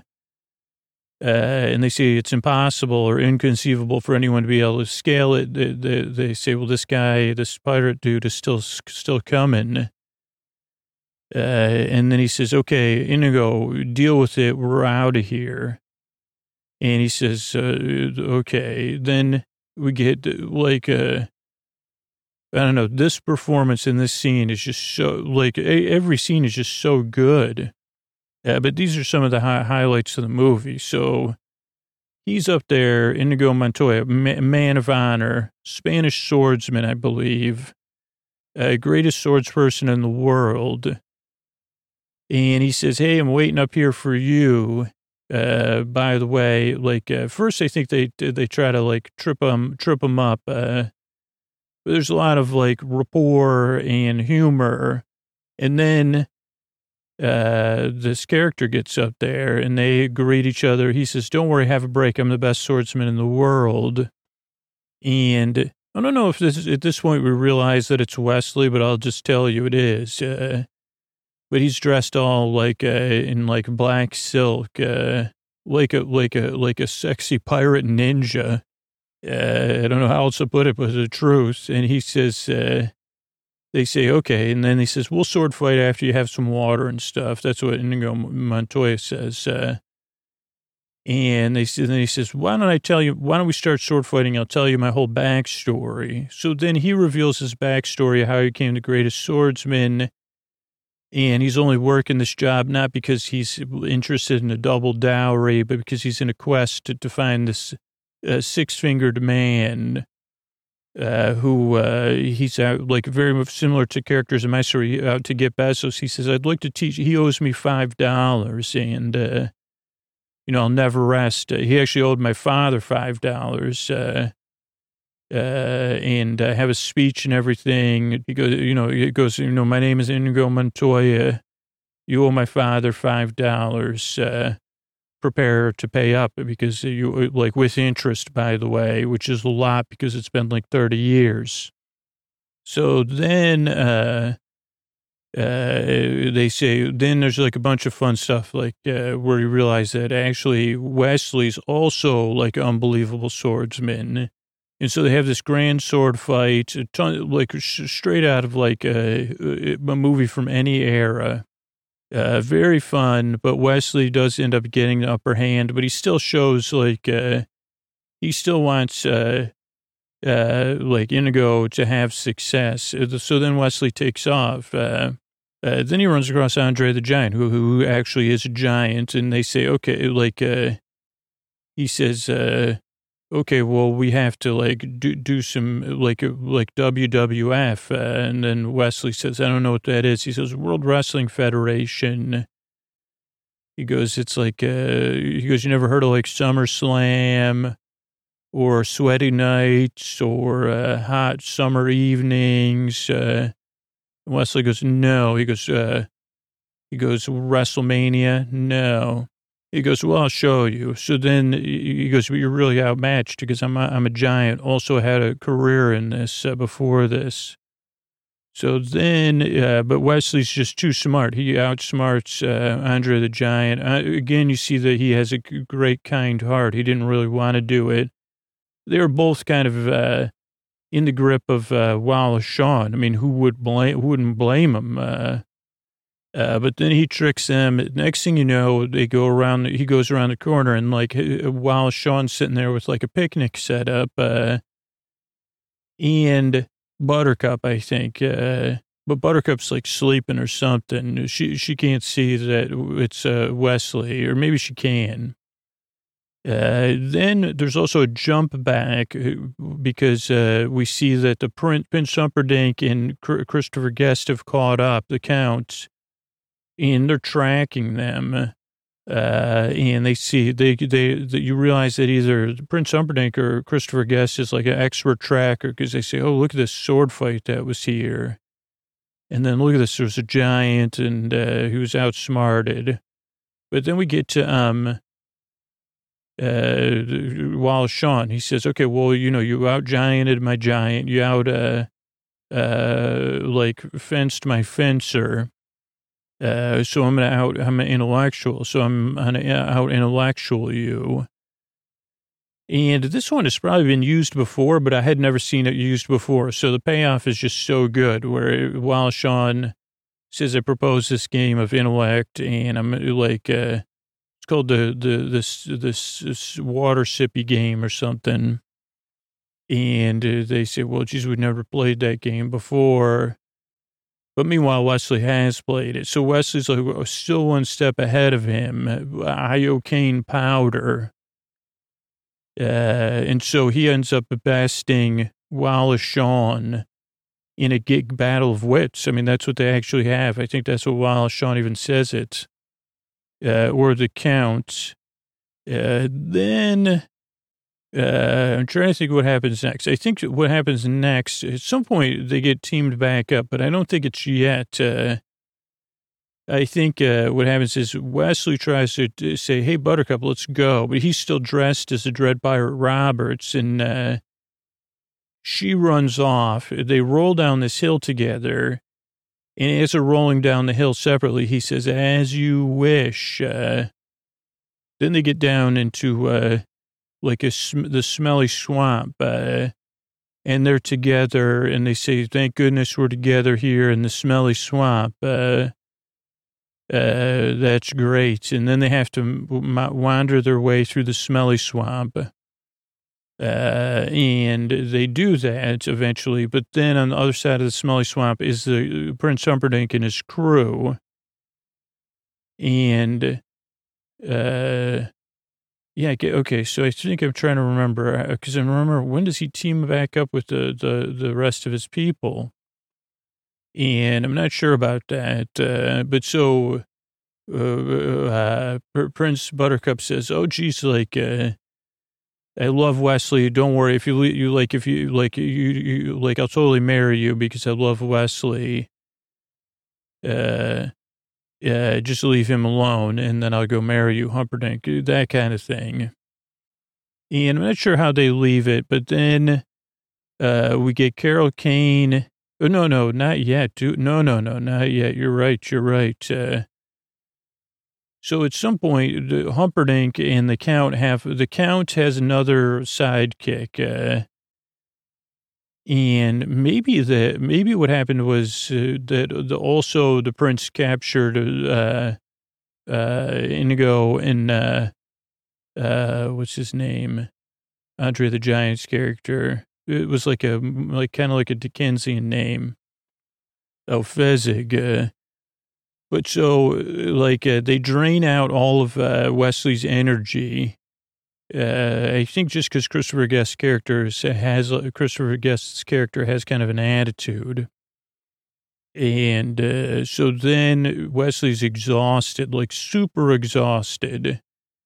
and they say it's impossible or inconceivable for anyone to be able to scale it. They say, well, this pirate dude is still coming. And then he says, okay, Inigo, deal with it. We're out of here. And he says, okay. Then we get like, I don't know, this performance in this scene is just so, like, every scene is just so good. But these are some of the highlights of the movie. So he's up there, Inigo Montoya, man of honor, Spanish swordsman, I believe, greatest swordsperson in the world. And he says, hey, I'm waiting up here for you. By the way, like, first I think they try to like trip him up. But there's a lot of like rapport and humor. And then this character gets up there and they greet each other. He says, don't worry, have a break. I'm the best swordsman in the world. And I don't know if at this point we realize that it's Wesley, but I'll just tell you it is. But he's dressed all like in like black silk, like a sexy pirate ninja. I don't know how else to put it, but the truth. And he says, they say, okay. And then he says, we'll sword fight after you have some water and stuff. That's what Inigo Montoya says. And then he says, why don't we start sword fighting? I'll tell you my whole backstory. So then he reveals his backstory, how he became the greatest swordsman. And he's only working this job not because he's interested in a double dowry, but because he's in a quest to find this six-fingered man who he's out, like very similar to characters in my story, out to get Bezos. He says, I'd like to teach. He owes me $5, and I'll never rest. He actually owed my father $5, and I have a speech and everything. He goes, my name is Inigo Montoya. You owe my father $5. Prepare to pay up, because you, like, with interest, by the way, which is a lot because it's been like 30 years. So then, they say, then there's like a bunch of fun stuff, like, where you realize that actually Wesley's also like an unbelievable swordsman. And so they have this grand sword fight, straight out of like a movie from any era. Very fun, but Wesley does end up getting the upper hand, but he still shows like, he still wants, like Inigo to have success. So then Wesley takes off. Then he runs across Andre the Giant, who actually is a giant. And they say, okay, like, he says, okay, well, we have to like do some like WWF. And then Wesley says, I don't know what that is. He says, World Wrestling Federation. He goes, it's like, you never heard of like SummerSlam or Sweaty Nights or Hot Summer Evenings? Wesley goes, no. He goes, WrestleMania? No. He goes, well, I'll show you. So then he goes, well, you're really outmatched because I'm a giant. Also had a career in this before this. So then, but Wesley's just too smart. He outsmarts Andre the Giant. Again, you see that he has a great, kind heart. He didn't really want to do it. They were both kind of in the grip of Wallace Shawn. I mean, who wouldn't blame him? But then he tricks them. Next thing you know, he goes around the corner, and like Wallace Shawn's sitting there with like a picnic set up, and Buttercup, I think. But Buttercup's like sleeping or something. She can't see that it's Wesley, or maybe she can. Then there's also a jump back because we see that the Prince Humperdinck and Christopher Guest have caught up, the Count, and they're tracking them. And they see, you realize that either Prince Humperdinck or Christopher Guest is like an expert tracker, because they say, oh, look at this sword fight that was here. And then look at this, there's a giant, and he was outsmarted. But then we get to Wallace Shawn. He says, okay, well, you out-gianted my giant. You fenced my fencer. So I'm an intellectual. So I'm out intellectual you. And this one has probably been used before, but I had never seen it used before. So the payoff is just so good, where Wallace Shawn says, I propose this game of intellect, and I'm like, it's called this water sippy game or something. And they say, well, geez, we've never played that game before. But meanwhile, Wesley has played it. So Wesley's like still one step ahead of him, iocane powder. And so he ends up besting Wallace Shawn in a gig battle of wits. I mean, that's what they actually have. I think that's what Wallace Shawn even says it. Or the Count. Then I'm trying to think what happens next. I think what happens next, at some point they get teamed back up, but I don't think it's yet. I think what happens is Wesley tries to say, hey, Buttercup, let's go. But he's still dressed as the Dread Pirate Roberts, and she runs off. They roll down this hill together. And as they're rolling down the hill separately, he says, as you wish. Then they get down into the smelly swamp, and they're together, and they say, thank goodness we're together here in the smelly swamp. That's great. And then they have to wander their way through the smelly swamp. And they do that eventually. But then on the other side of the smelly swamp is the Prince Humperdinck and his crew. And, yeah, okay, so I think I'm trying to remember, because I remember, when does he team back up with the rest of his people? And I'm not sure about that, but so Prince Buttercup says, oh, geez, like, I love Wesley. Don't worry, if you I'll totally marry you because I love Wesley. Just leave him alone, and then I'll go marry you, Humperdinck, that kind of thing. And I'm not sure how they leave it, but then we get Carol Kane. Oh, no, not yet. No, not yet. You're right. So at some point, Humperdinck and the Count has another sidekick. And maybe what happened was that also the prince captured Inigo and what's his name, Andre the Giant's character. It was kind of like a Dickensian name. Oh, Fezzik. But so they drain out all of Wesley's energy. I think just because Christopher Guest's character has kind of an attitude. And so then Wesley's exhausted, like super exhausted.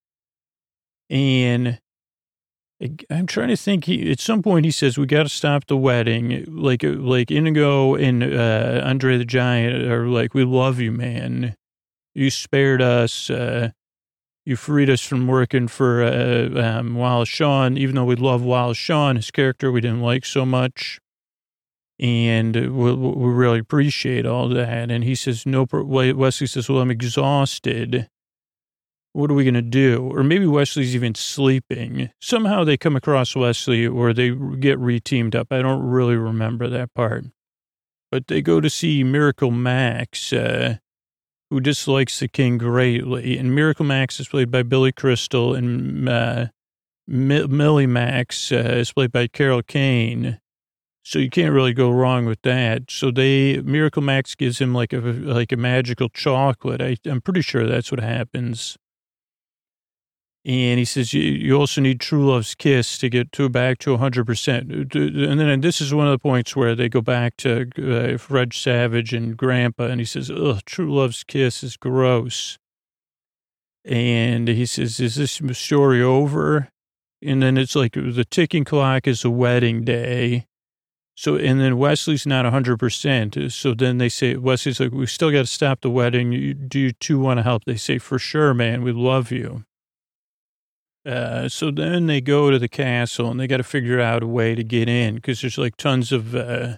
And I'm trying to think, at some point he says, we got to stop the wedding. Like Inigo and Andre the Giant are like, we love you, man. You spared us. You freed us from working for Wallace Shawn, even though we love Wallace Shawn, his character we didn't like so much. And we really appreciate all that. And he says, Wesley says, well, I'm exhausted. What are we going to do? Or maybe Wesley's even sleeping. Somehow they come across Wesley or they get re-teamed up. I don't really remember that part. But they go to see Miracle Max, who dislikes the king greatly. And Miracle Max is played by Billy Crystal, and Millie Max is played by Carol Kane. So you can't really go wrong with that. So Miracle Max gives him like a magical chocolate. I'm pretty sure that's what happens. And he says, you also need True Love's kiss to get back to 100%. And then this is one of the points where they go back to Fred Savage and Grandpa, and he says, ugh, True Love's kiss is gross. And he says, is this story over? And then it's like the ticking clock is the wedding day. So, and then Wesley's not 100%. So then they say, Wesley's like, we still got to stop the wedding. Do you two want to help? They say, for sure, man, we love you. So then they go to the castle and they got to figure out a way to get in because there's like tons of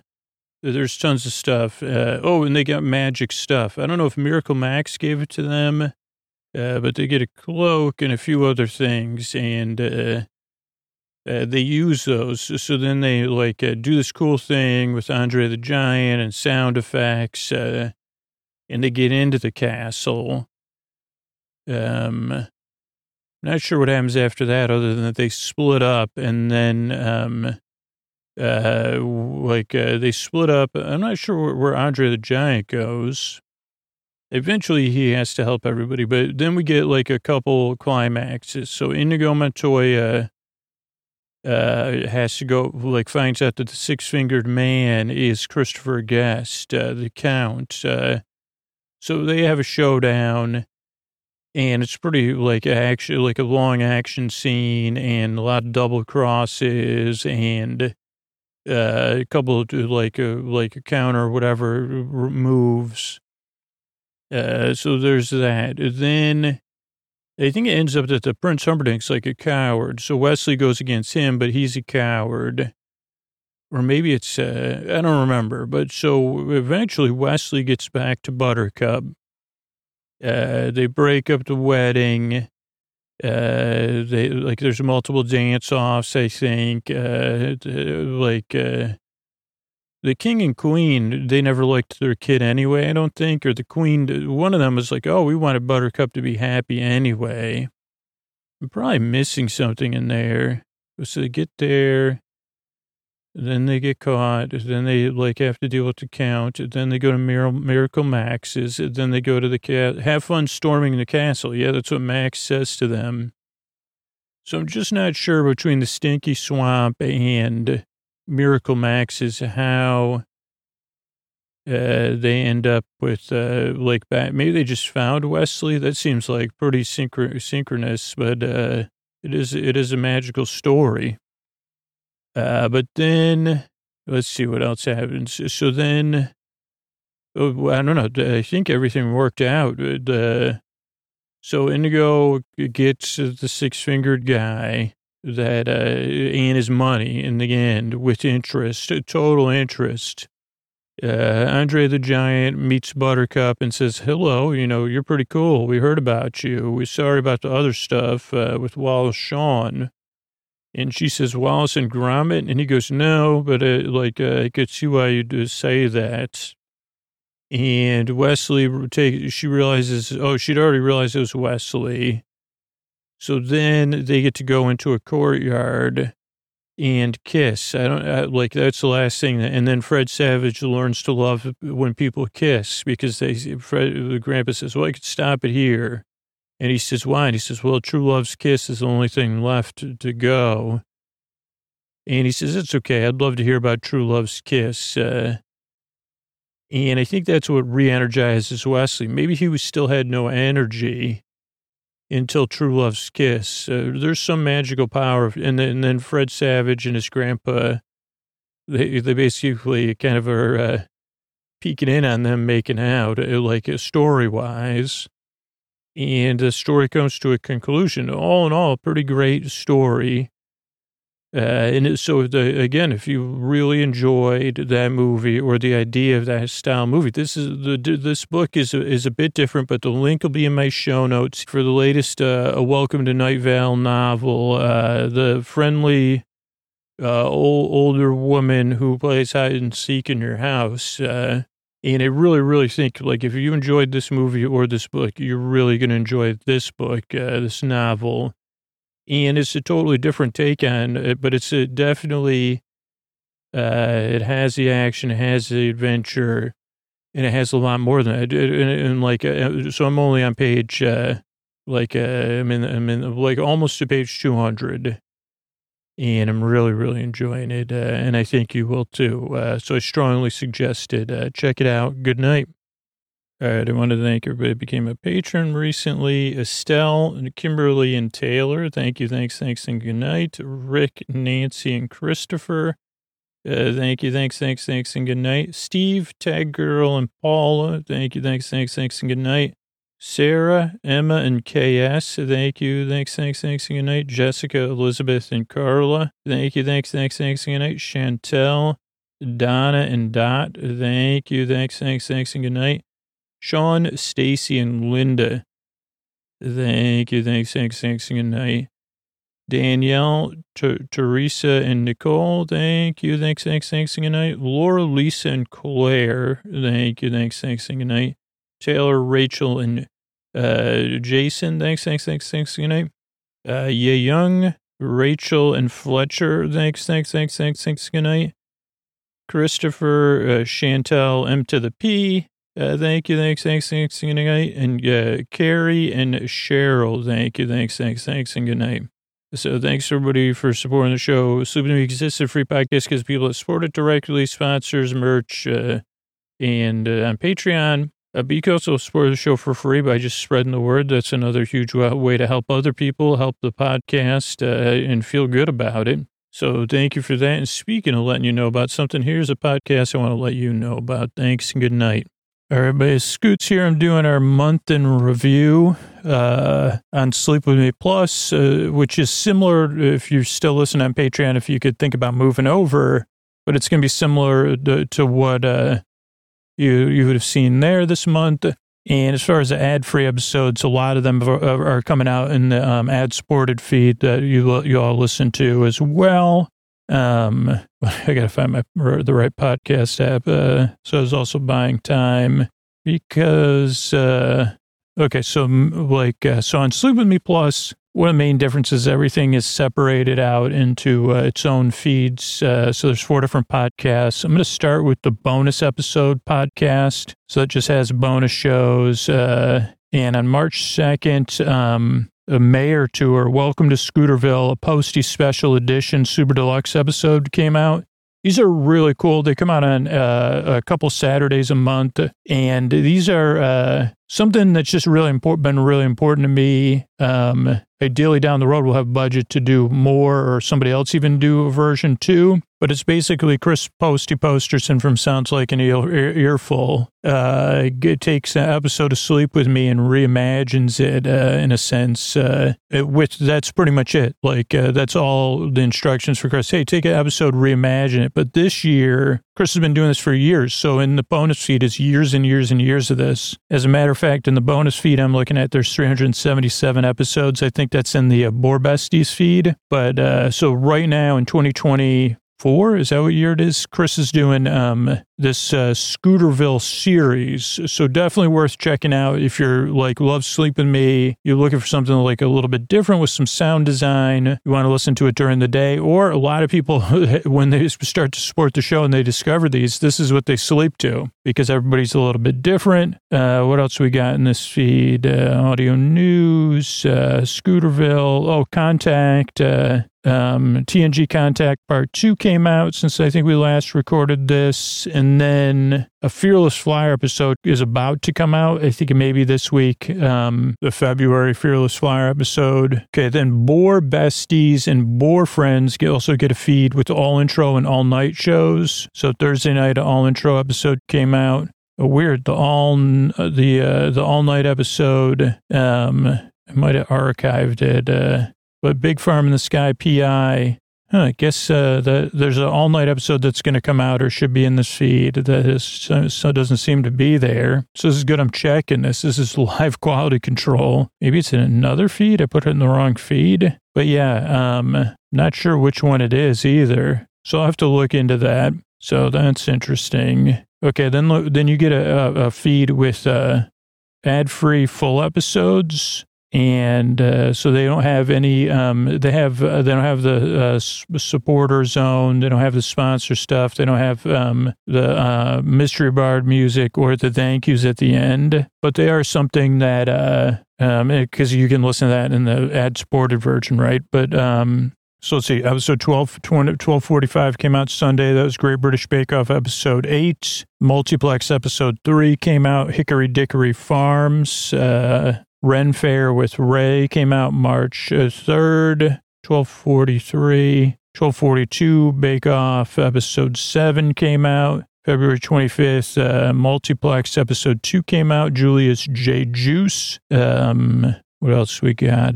stuff. And they got magic stuff. I don't know if Miracle Max gave it to them, but they get a cloak and a few other things and they use those. So then they do this cool thing with Andre the Giant and sound effects, and they get into the castle. Not sure what happens after that other than that they split up and then, they split up. I'm not sure where Andre the Giant goes. Eventually he has to help everybody, but then we get like a couple climaxes. So Inigo Montoya, has to go, finds out that the six-fingered man is Christopher Guest, the Count. So they have a showdown. And it's pretty a long action scene and a lot of double crosses and a couple of a counter or whatever moves. So there's that. Then I think it ends up that the Prince Humperdinck's like a coward. So Wesley goes against him, but he's a coward. Or maybe it's, I don't remember. But so eventually Wesley gets back to Buttercup. They break up the wedding. There's multiple dance offs, I think. the king and queen, they never liked their kid anyway, I don't think. Or the queen, one of them was like, oh, we wanted Buttercup to be happy anyway. I'm probably missing something in there. So they get there, then they get caught, then they like have to deal with the count, then they go to Miracle Max's, then they go to the have fun storming the castle. Yeah, that's what Max says to them. So I'm just not sure between the Stinky Swamp and Miracle Max's how they end up with maybe they just found Wesley. That seems like pretty synchronous, but it is a magical story. But then let's see what else happens. So then, I don't know. I think everything worked out. So Indigo gets the six-fingered guy that and his money in the end with interest, total interest. Andre the Giant meets Buttercup and says, hello, you're pretty cool. We heard about you. We're sorry about the other stuff with Wallace Shawn. And she says, Wallace and Gromit? And he goes, no, but I could see why you'd say that. And Wesley, she realizes, she'd already realized it was Wesley. So then they get to go into a courtyard and kiss. That's the last thing. And then Fred Savage learns to love when people kiss because the grandpa says, well, I could stop it here. And he says, why? And he says, well, true love's kiss is the only thing left to go. And he says, it's okay. I'd love to hear about true love's kiss. And I think that's what re-energizes Wesley. Maybe he still had no energy until true love's kiss. There's some magical power. And then Fred Savage and his grandpa, they basically kind of are peeking in on them making out, story-wise. And the story comes to a conclusion. All in all, a pretty great story. Again, if you really enjoyed that movie or the idea of that style movie, this book is a bit different, but the link will be in my show notes for the latest A Welcome to Night Vale novel. The friendly older woman who plays hide and seek in your house. And I really, really think, if you enjoyed this movie or this book, you're really going to enjoy this book, this novel. And it's a totally different take on it, but it's definitely, it has the action, it has the adventure, and it has a lot more than that. So I'm only on page, I'm in almost to page 200. And I'm really, really enjoying it, and I think you will too. So I strongly suggest it. Check it out. Good night. All right, I want to thank everybody who became a patron recently. Estelle, Kimberly, and Taylor. Thank you, thanks, and good night. Rick, Nancy, and Christopher. Thank you, thanks, and good night. Steve, Tag Girl, and Paula. Thank you, thanks, and good night. Sarah, Emma, and KS, thank you, thanks, and good night. Jessica, Elizabeth, and Carla, thank you, thanks, and good night. Chantel, Donna, and Dot, thank you, thanks, and good night. Sean, Stacy, and Linda, thank you, thanks, and good night. Danielle, Teresa, and Nicole, thank you, thanks, and good night. Laura, Lisa, and Claire, thank you, thanks, and good night. Taylor, Rachel, and Jason, thanks, good night. Ye Young, Rachel, and Fletcher, thanks, good night. Christopher, Chantel, M to the P, thank you, thanks, good night. And Carrie and Cheryl, thank you, thanks, and good night. So thanks, everybody, for supporting the show. Sleeping Week exists a free podcast because people that support it directly, sponsors, merch, and on Patreon. But you can also support the show for free by just spreading the word. That's another huge way to help other people, help the podcast, and feel good about it. So thank you for that. And speaking of letting you know about something, here's a podcast I want to let you know about. Thanks and good night. All right, everybody, Scoots here. I'm doing our month in review on Sleep With Me Plus, which is similar, if you're still listening on Patreon, if you could think about moving over, but it's going to be similar to what you would have seen there this month. And as far as the ad-free episodes, a lot of them are coming out in the ad-supported feed that you all listen to as well. I got to find the right podcast app. So I was also buying time because, okay, so so on Sleep With Me Plus, one of the main differences, everything is separated out into its own feeds. So there's 4 different podcasts. I'm going to start with the bonus episode podcast. So it just has bonus shows. And on March 2nd, a Mayor Tour, Welcome to Scooterville, a Posty Special Edition Super Deluxe episode came out. These are really cool. They come out on a couple Saturdays a month, and these are something that's just been really important to me. Ideally, down the road, we'll have budget to do more, or somebody else even do a version 2. But it's basically Chris Posterson from Sounds Like an Earful. Takes an episode of Sleep With Me and reimagines it in a sense. That's pretty much it. That's all the instructions for Chris. Hey, take an episode, reimagine it. But this year, Chris has been doing this for years. So in the bonus feed, it's years and years and years of this. As a matter of fact, in the bonus feed I'm looking at, there's 377 episodes. I think that's in the Boar Besties feed. But so right now in 2024, is that what year it is? Chris is doing this Scooterville series. So definitely worth checking out if you're love Sleep With Me. You're looking for something a little bit different with some sound design. You want to listen to it during the day. Or a lot of people, when they start to support the show and they discover these, this is what they sleep to because everybody's a little bit different. What else we got in this feed? Audio news, Scooterville, Contact, TNG Contact Part 2 came out since I think we last recorded this. And then a Fearless Flyer episode is about to come out. I think maybe this week, the February Fearless Flyer episode. Okay, then Boar Besties and Boar Friends also get a feed with all intro and all night shows. So Thursday night, an all intro episode came out. Weird, the all night episode. I might have archived it. But Big Farm in the Sky PI. I guess there's an all-night episode that's going to come out or should be in this feed that doesn't seem to be there. So this is good. I'm checking this. This is live quality control. Maybe it's in another feed. I put it in the wrong feed. But yeah, not sure which one it is either. So I'll have to look into that. So that's interesting. Okay, then you get a feed with ad-free full episodes. And so they don't have any. They don't have the supporter zone. They don't have the sponsor stuff. They don't have the mystery bard music or the thank yous at the end. But they are something that because you can listen to that in the ad supported version, right? But so let's see. Episode 1245 came out Sunday. That was Great British Bake Off episode 8. Multiplex episode 3 came out. Hickory Dickory Farms. Ren Fair with Ray came out March 3rd, 1243. 1242 Bake Off episode 7 came out. February 25th, Multiplex episode 2 came out. Julius J. Juice. What else we got?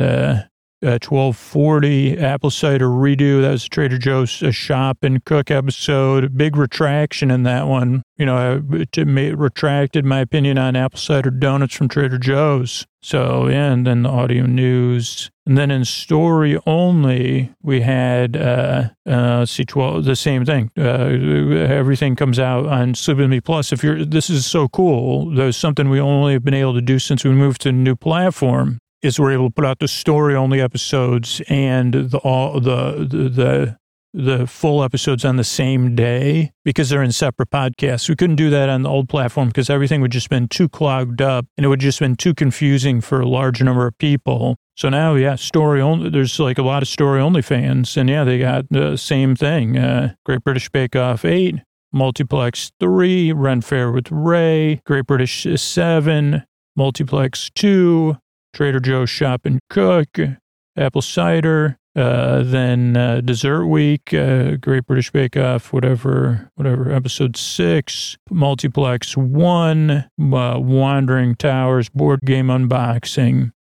1240 Apple Cider Redo. That was a Trader Joe's Shop and Cook episode. Big retraction in that one. I retracted my opinion on apple cider donuts from Trader Joe's. So, yeah, and then the audio news. And then in story only, we had, the same thing. Everything comes out on Sleep With Me Plus. This is so cool. There's something we only have been able to do since we moved to a new platform. Is we're able to put out the story-only episodes and the full episodes on the same day because they're in separate podcasts. We couldn't do that on the old platform because everything would just been too clogged up and it would just been too confusing for a large number of people. So now, yeah, story only. There's a lot of story-only fans, and yeah, they got the same thing. Great British Bake Off 8, Multiplex 3, Ren Fair with Ray, Great British 7, Multiplex 2. Trader Joe's Shop and Cook, Apple Cider, then Dessert Week, Great British Bake Off, whatever, episode 6, Multiplex 1, Wandering Towers, Board Game Unboxing.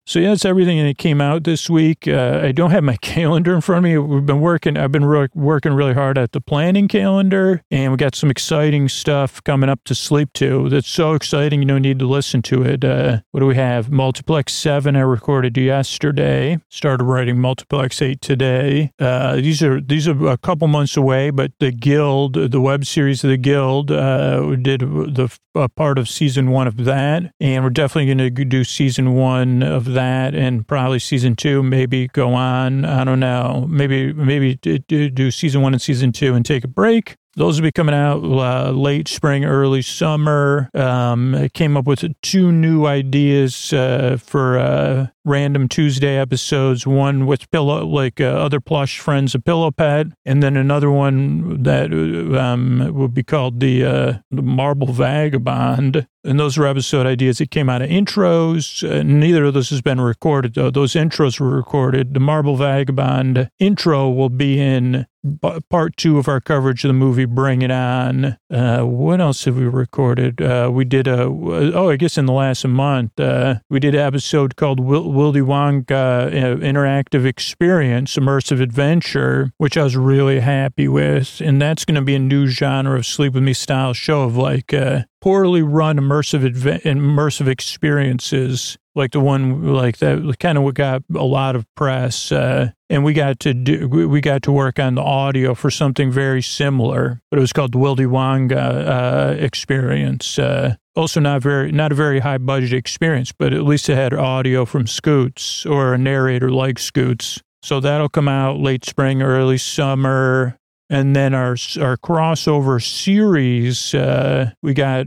So yeah, that's everything that came out this week. I don't have my calendar in front of me. I've been working really hard at the planning calendar, and we got some exciting stuff coming up to sleep to. That's so exciting, you don't need to listen to it. What do we have? Multiplex 7 I recorded yesterday. Started writing Multiplex 8 today. These are a couple months away, but the Guild, the web series of the Guild, did the part of season 1 of that, and we're definitely going to do season 1 of that, and probably season 2, maybe go on. I don't know. Maybe do season 1 and season 2 and take a break. Those will be coming out late spring, early summer. I came up with 2 new ideas for random Tuesday episodes. One with other plush friends of Pillow Pet, and then another one that would be called the Marble Vagabond. And those are episode ideas that came out of intros. Neither of those has been recorded, though. Those intros were recorded. The Marble Vagabond intro will be in part 2 of our coverage of the movie Bring It On. What else have we recorded? We did I guess in the last month, we did an episode called Willy Wonka Interactive Experience, Immersive Adventure, which I was really happy with. And that's going to be a new genre of Sleep With Me style show of poorly run immersive experiences, like the one like that kind of got a lot of press, and we got to work on the audio for something very similar, but it was called the Willy Wonka Experience. Also not a very high budget experience, but at least it had audio from Scoots or a narrator like Scoots. So that'll come out late spring, early summer. And then our crossover series, we got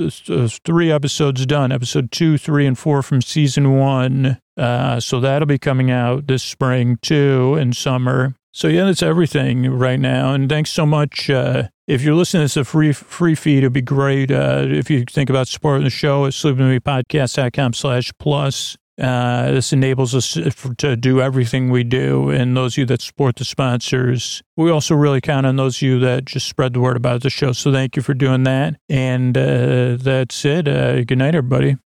3 episodes done, episode 2, 3, and 4 from season 1. So that'll be coming out this spring too, and summer. So yeah, that's everything right now. And thanks so much. If you're listening to this a free feed, it'd be great. If you think about supporting the show at sleepwithmepodcast.com/plus. This enables us to do everything we do, and those of you that support the sponsors. We also really count on those of you that just spread the word about the show. So thank you for doing that. And that's it. Good night, everybody.